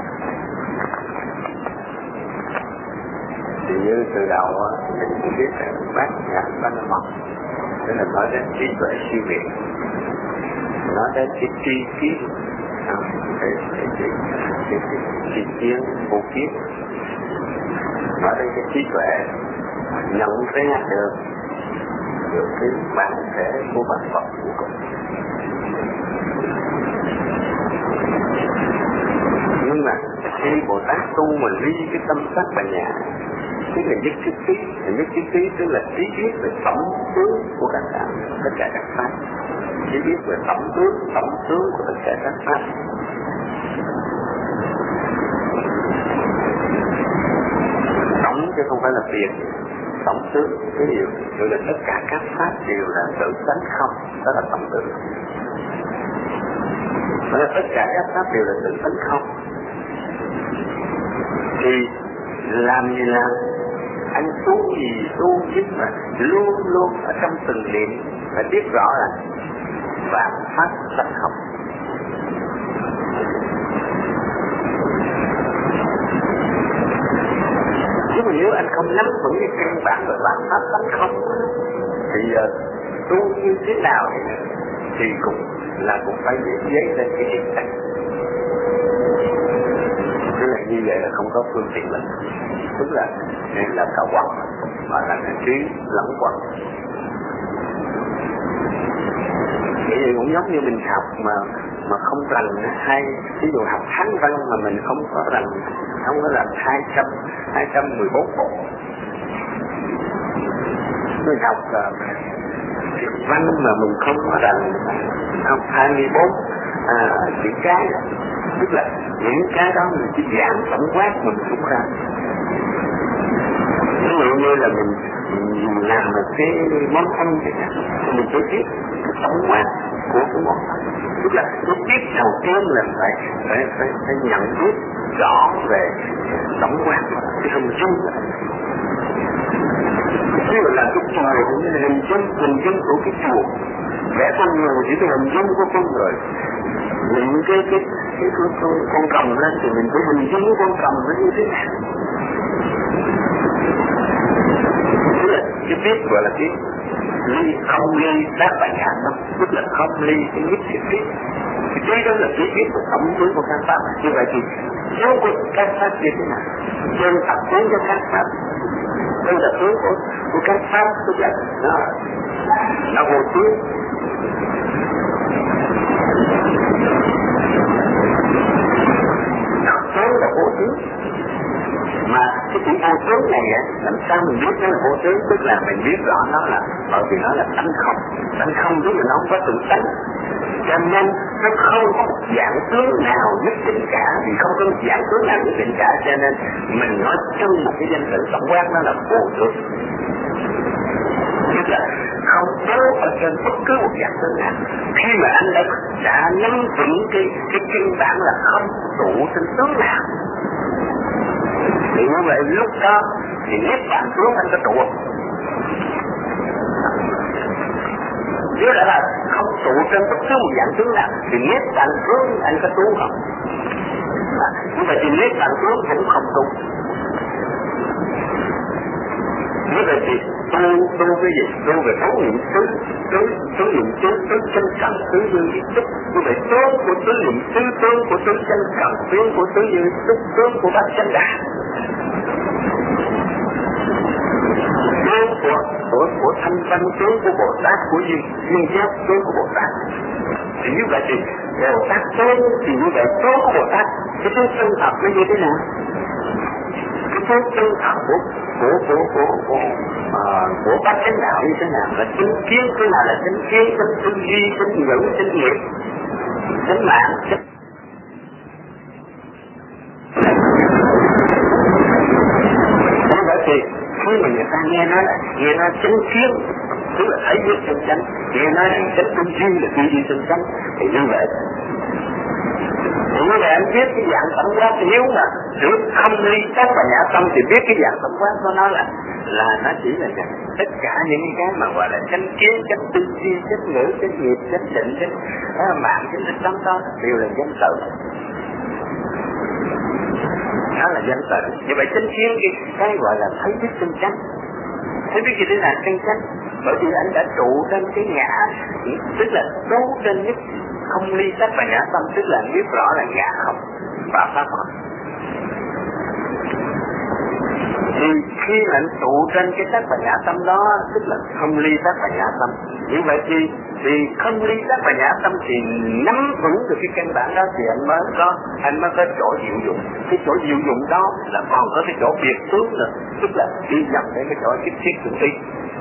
[SPEAKER 1] Thì như từ đầu mình cũng biết là bác giả tất là mật, tức là nói đến trí tuệ siêu việt, nói đến cái tri kiến, tri kiến vô kiến, nói đến cái trí tuệ nhận ra được cái bản thể của bản Phật của con. Nhưng mà khi Bồ Tát tu mà ly cái tâm sắc bà nhã, tức là nhất thiết trí, nhất thiết trí tức là trí biết về tổng tướng của tất cả các pháp, trí biết về tổng tướng của tất cả các pháp. Tổng chứ không phải là việc, tổng tướng cái điều, tức là tất cả các pháp đều là tự tánh không, đó là tổng tướng. Đó là tất cả các pháp đều là tự tánh không. Thì làm gì làm, anh tu gì tu chứ mà luôn luôn ở trong từng niệm phải biết rõ là vạn pháp tánh không. Nhưng mà nếu anh không nắm vững cái căn bản về vạn pháp tánh không thì tu như thế nào thì cũng phải dấy lên cái hiện tại. Tức là như vậy là không có phương tiện lắm, tức là cầu quẩn mà là cái trí lẫn quẩn. Vậy cũng giống như mình học mà không rành hay, ví dụ học Thánh văn mà mình không có rành, không có làm 214 bộ. Mình học văn mà mình không có rành, học 24 chữ cái, tức là những cái đó mình chỉ giảng tổng quát mình cũng ra. Ví dụ như là mình làm một cái món ăn thì mình phải biết cái tổng quát của cái món ăn, tức là nó biết đầu tiên là phải nhận biết rõ về tổng quát cái hình dung. Ví dụ là cái trời cũng như là hình dung của cái chùa, vẽ con người chỉ cái hình dung của con người. Những cái con cầm lên thì mình phải hình dung con cầm nó như thế nào. Tức là cái biết gọi là cái ly không ly tác bài nhạc đó, tức là không ly cái nhất thiết trí. Cái trí đó là trí biết của tổng tướng của các pháp. Như vậy thì
[SPEAKER 3] tướng của các pháp như thế nào? Trên tập tướng cho các pháp, đây là tướng của các pháp của vật, nó vô tướng. Tướng là vô tướng. Mà cái chữ vô tướng này làm sao mình biết nó là vô tướng? Tức là mình biết rõ nó là, bởi vì nó là tánh không. Tánh không tức là nó không có tự tánh, cho nên nó không có một dạng tướng nào nhất định cả. Vì không có một dạng tướng nào nhất định cả, cho nên mình nói chung một cái danh từ tổng quát nó là vô tướng. Tức là không có ở trên bất cứ một dạng tướng nào. Khi mà anh đã nắm vững cái căn bản là không trụ trên tướng nào, thì như vậy lúc đó thì niết bàn tướng anh có trụ không? Nếu đã là không trụ trên bất cứ một dạng tướng nào thì niết bàn tướng anh có trụ không? Như vậy thì niết bàn tướng cũng không trụ. Như vậy thì tu cái gì? Tu về thấu niệm xứ, tứ niệm xứ, tứ chân cần, tứ dư ý xúc. Như vậy tướng của tứ niệm xứ, tướng của tứ chân cần, tướng của tứ dư ý xúc, tướng của bát chánh đà, của thanh văn, tướng của Bồ Tát, của duyên giác, tướng của Bồ Tát. Thì như vậy thì Bồ Tát tướng thì như vậy tướng của Bồ Tát, cái tướng chân thật nó như thế nào? Cái tướng chân thật của bát chánh đạo như thế nào? Là chánh kiến, thế nào là chánh kiến, chánh tư duy, chánh ngữ, chánh nghiệp, chánh mạng, như vậy thì khi mà người ta nghe nói chánh kiến, tức là thấy biết chân chánh, nghe nói là chánh tư duy là tư duy chân chánh, thì như vậy anh biết cái dạng tổng quát. Nếu mà trước không ly tác và nhã tâm thì biết cái dạng tổng quát của nó là nó chỉ là tất cả những cái mà gọi là chánh kiến, chánh tư duy, chánh ngữ, chánh nghiệp, chánh định, chánh mạng, chánh định tâm đó đều là danh tự. Đó là danh tự. Như vậy chánh kiến cái gọi là thấy biết chân chánh. Thấy biết gì thế là chân chánh? Bởi vì anh đã trụ trên cái ngã, tức là đấu trên nhất không ly tác và nhã tâm, tức là biết rõ là ngã không và pháp không. Thì khi mà anh trụ trên cái tác và nhã tâm đó, tức là không ly tác và nhã tâm. Như vậy thì không ly tác và nhã tâm thì nắm vững được cái căn bản đó thì anh mới có chỗ diệu dụng. Cái chỗ diệu dụng đó là còn có cái chỗ biệt tướng nữa, tức là đi dọc đến cái chỗ kích thiết tự ti.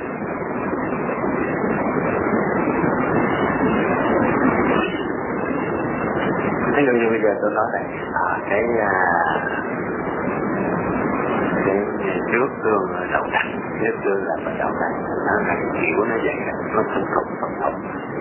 [SPEAKER 3] Ví dụ như bây giờ tôi nói này, cái nước tương đậu đặc, nước tương là đậu đặc, nó là kiểu nó vậy đó, nó phân thục.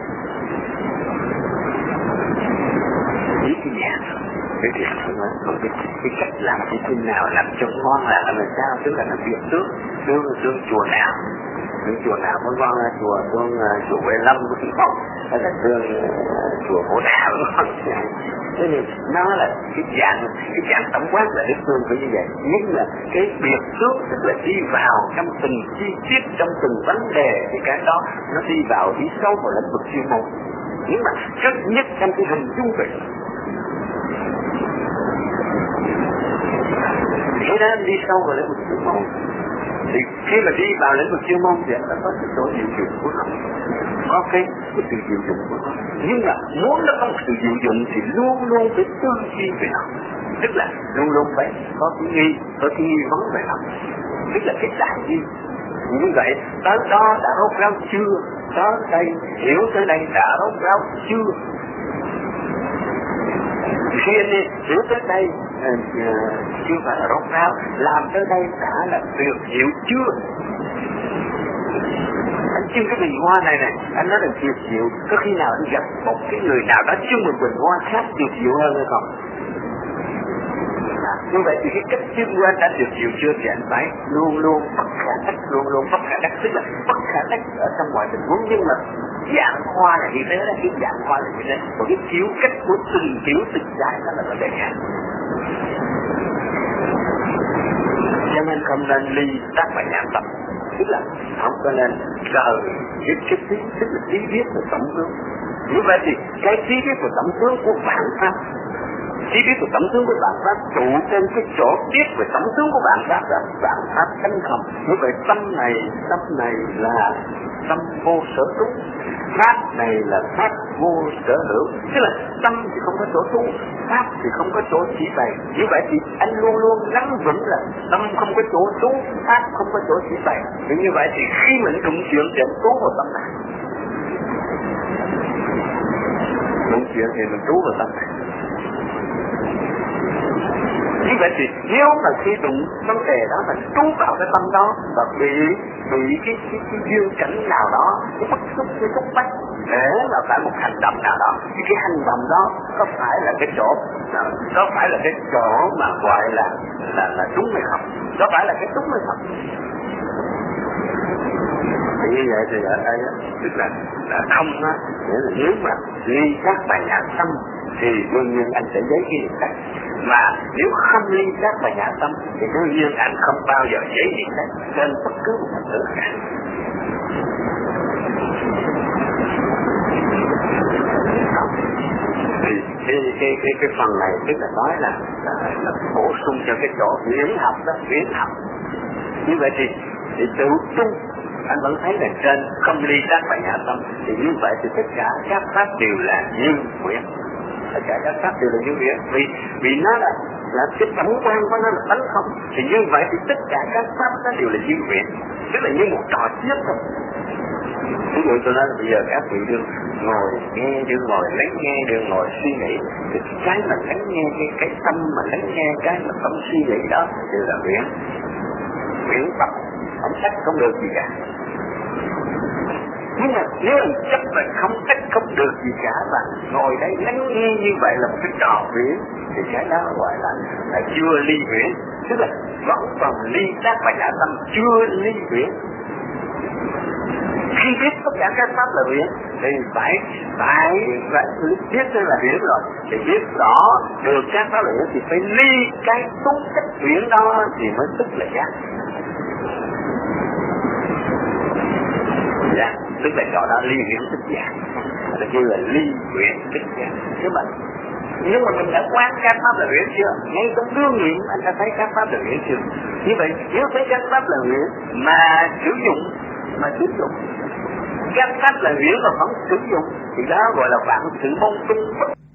[SPEAKER 3] Biết cái dạng, cái việc của nó, không biết cái cách làm như thế nào, làm cho ngon là làm sao, tức là nó biệt tương chùa nào. Những chùa nào mới ngon, chùa Huệ Lâm cũng ngon, hay là tương chùa Phổ Đà cũng ngon. Thế nên nó là cái dạng tổng quát là đức tương phải như vậy. Nhưng là cái biệt tướng tức là đi vào trong từng chi tiết, trong từng vấn đề, thì cái đó nó đi sâu vào lĩnh vực chuyên môn. Nhưng mà trước nhất trong cái hình dung vậy, thế đó đi sâu vào lĩnh vực chuyên môn. Thì khi mà đi vào lĩnh vực chuyên môn thì nó có cái chỗ diệu dụng của nó, có cái sự diệu dụng của nó. Nhưng mà muốn nó có một sự diệu dụng thì luôn luôn phải tư duy về nó, tức là luôn luôn phải có cái nghi vấn về nó, tức là cái đại duy. Như vậy tới đó đã rốt ráo chưa? Tới đây hiểu tới đây đã rốt ráo chưa? Khi anh hiểu tới đây chưa phải là rốt ráo, làm tới đây đã là tuyệt diệu chưa? Anh chưng cái bình hoa này, anh nói là tuyệt diệu. Có khi nào anh gặp một cái người nào đó chưng một bình hoa khác tuyệt diệu hơn hay không? Như vậy thì cái cách chưng của anh đã tuyệt diệu chưa? Thì anh phải luôn luôn bất khả đắc, tức là bất khả đắc ở trong mọi tình huống. Nhưng mà dạng hoa là như thế, cái dạng hoa là như thế, còn cái kiểu cách của từng kiểu từng dài đó là vấn đề khác. Cho nên không nên ly tác và nhãn tập, tức là không có nên rời cái tức là trí biết của tổng tướng. Như vậy thì cái trí biết của tổng tướng của vạn pháp Chỉ biết về tổng tướng của bạn pháp trụ trên cái chỗ biết về tổng tướng của bạn pháp là bạn pháp tánh không. Như vậy tâm này là tâm vô sở trú, pháp này là pháp vô sở hữu. Tức là tâm thì không có chỗ trú, pháp thì không có chỗ chỉ bày. Như vậy thì anh luôn luôn nắm vững là tâm không có chỗ trú, pháp không có chỗ chỉ bày. Thì như vậy thì khi mình đụng chuyện thì trú vào tâm này, đụng chuyện thì mình trú vào tâm này. Như vậy thì nếu mà khi đụng vấn đề đó mình trú vào cái tâm đó và bị cái duyên cảnh nào đó, cái bức xúc, cái xúc bách để là phải một hành động nào đó, thì cái hành động đó có phải là cái chỗ, có phải là cái chỗ mà gọi là đúng hay không? Có phải là cái đúng hay không? Thì như vậy thì ở đây tức là không á, nghĩa là nếu mà ly các bài nhạc tâm thì đương nhiên anh sẽ giấy ghi được cách. Mà nếu không ly các bài nhã tâm thì đương nhiên anh không bao giờ giấy gì hết trên bất cứ một phần tử cả. Thì cái phần này tức là nói là bổ sung cho cái chỗ viễn học đó, viễn học. Như vậy thì tự chung anh vẫn thấy là trên không ly các bài nhã tâm thì như vậy thì tất cả các pháp đều là như nguyện. Tất cả các pháp đều là như nguyện, vì nó là cái tổng quan của nó là tánh không, thì như vậy thì tất cả các pháp nó đều là như nguyện, tức là như một trò chiếc thôi. Ví dụ tôi nói bây giờ các vị đừng ngồi nghe, đừng ngồi lắng nghe, đừng ngồi suy nghĩ, thì cái mà lắng nghe, cái tâm mà lắng nghe, cái mà tâm suy nghĩ đó đều là nguyện tập, không trách không được gì cả. Nhưng mà nếu mình chấp là không trách không được gì cả mà ngồi đây lắng nghe như vậy là một cái trò viễn, thì cái đó gọi là chưa ly viễn, tức là vẫn còn ly các bài nhã tâm chưa ly viễn. Khi biết tất cả các pháp là viễn thì phải biết đây là viễn rồi, thì biết rõ được các pháp là viễn thì phải ly cái đúng cách viễn đó thì mới tức là giác. Dạ, tức là chỗ đó ly viễn tức giác, là kêu là ly viễn tức giác. Nhưng mà mình đã quán các pháp là viễn chưa? Ngay trong đương nghiệm anh đã thấy các pháp là viễn chưa? Như vậy nếu thấy các pháp là viễn mà sử dụng các pháp là viễn mà vẫn sử dụng thì đó gọi là vạn sự mông tung.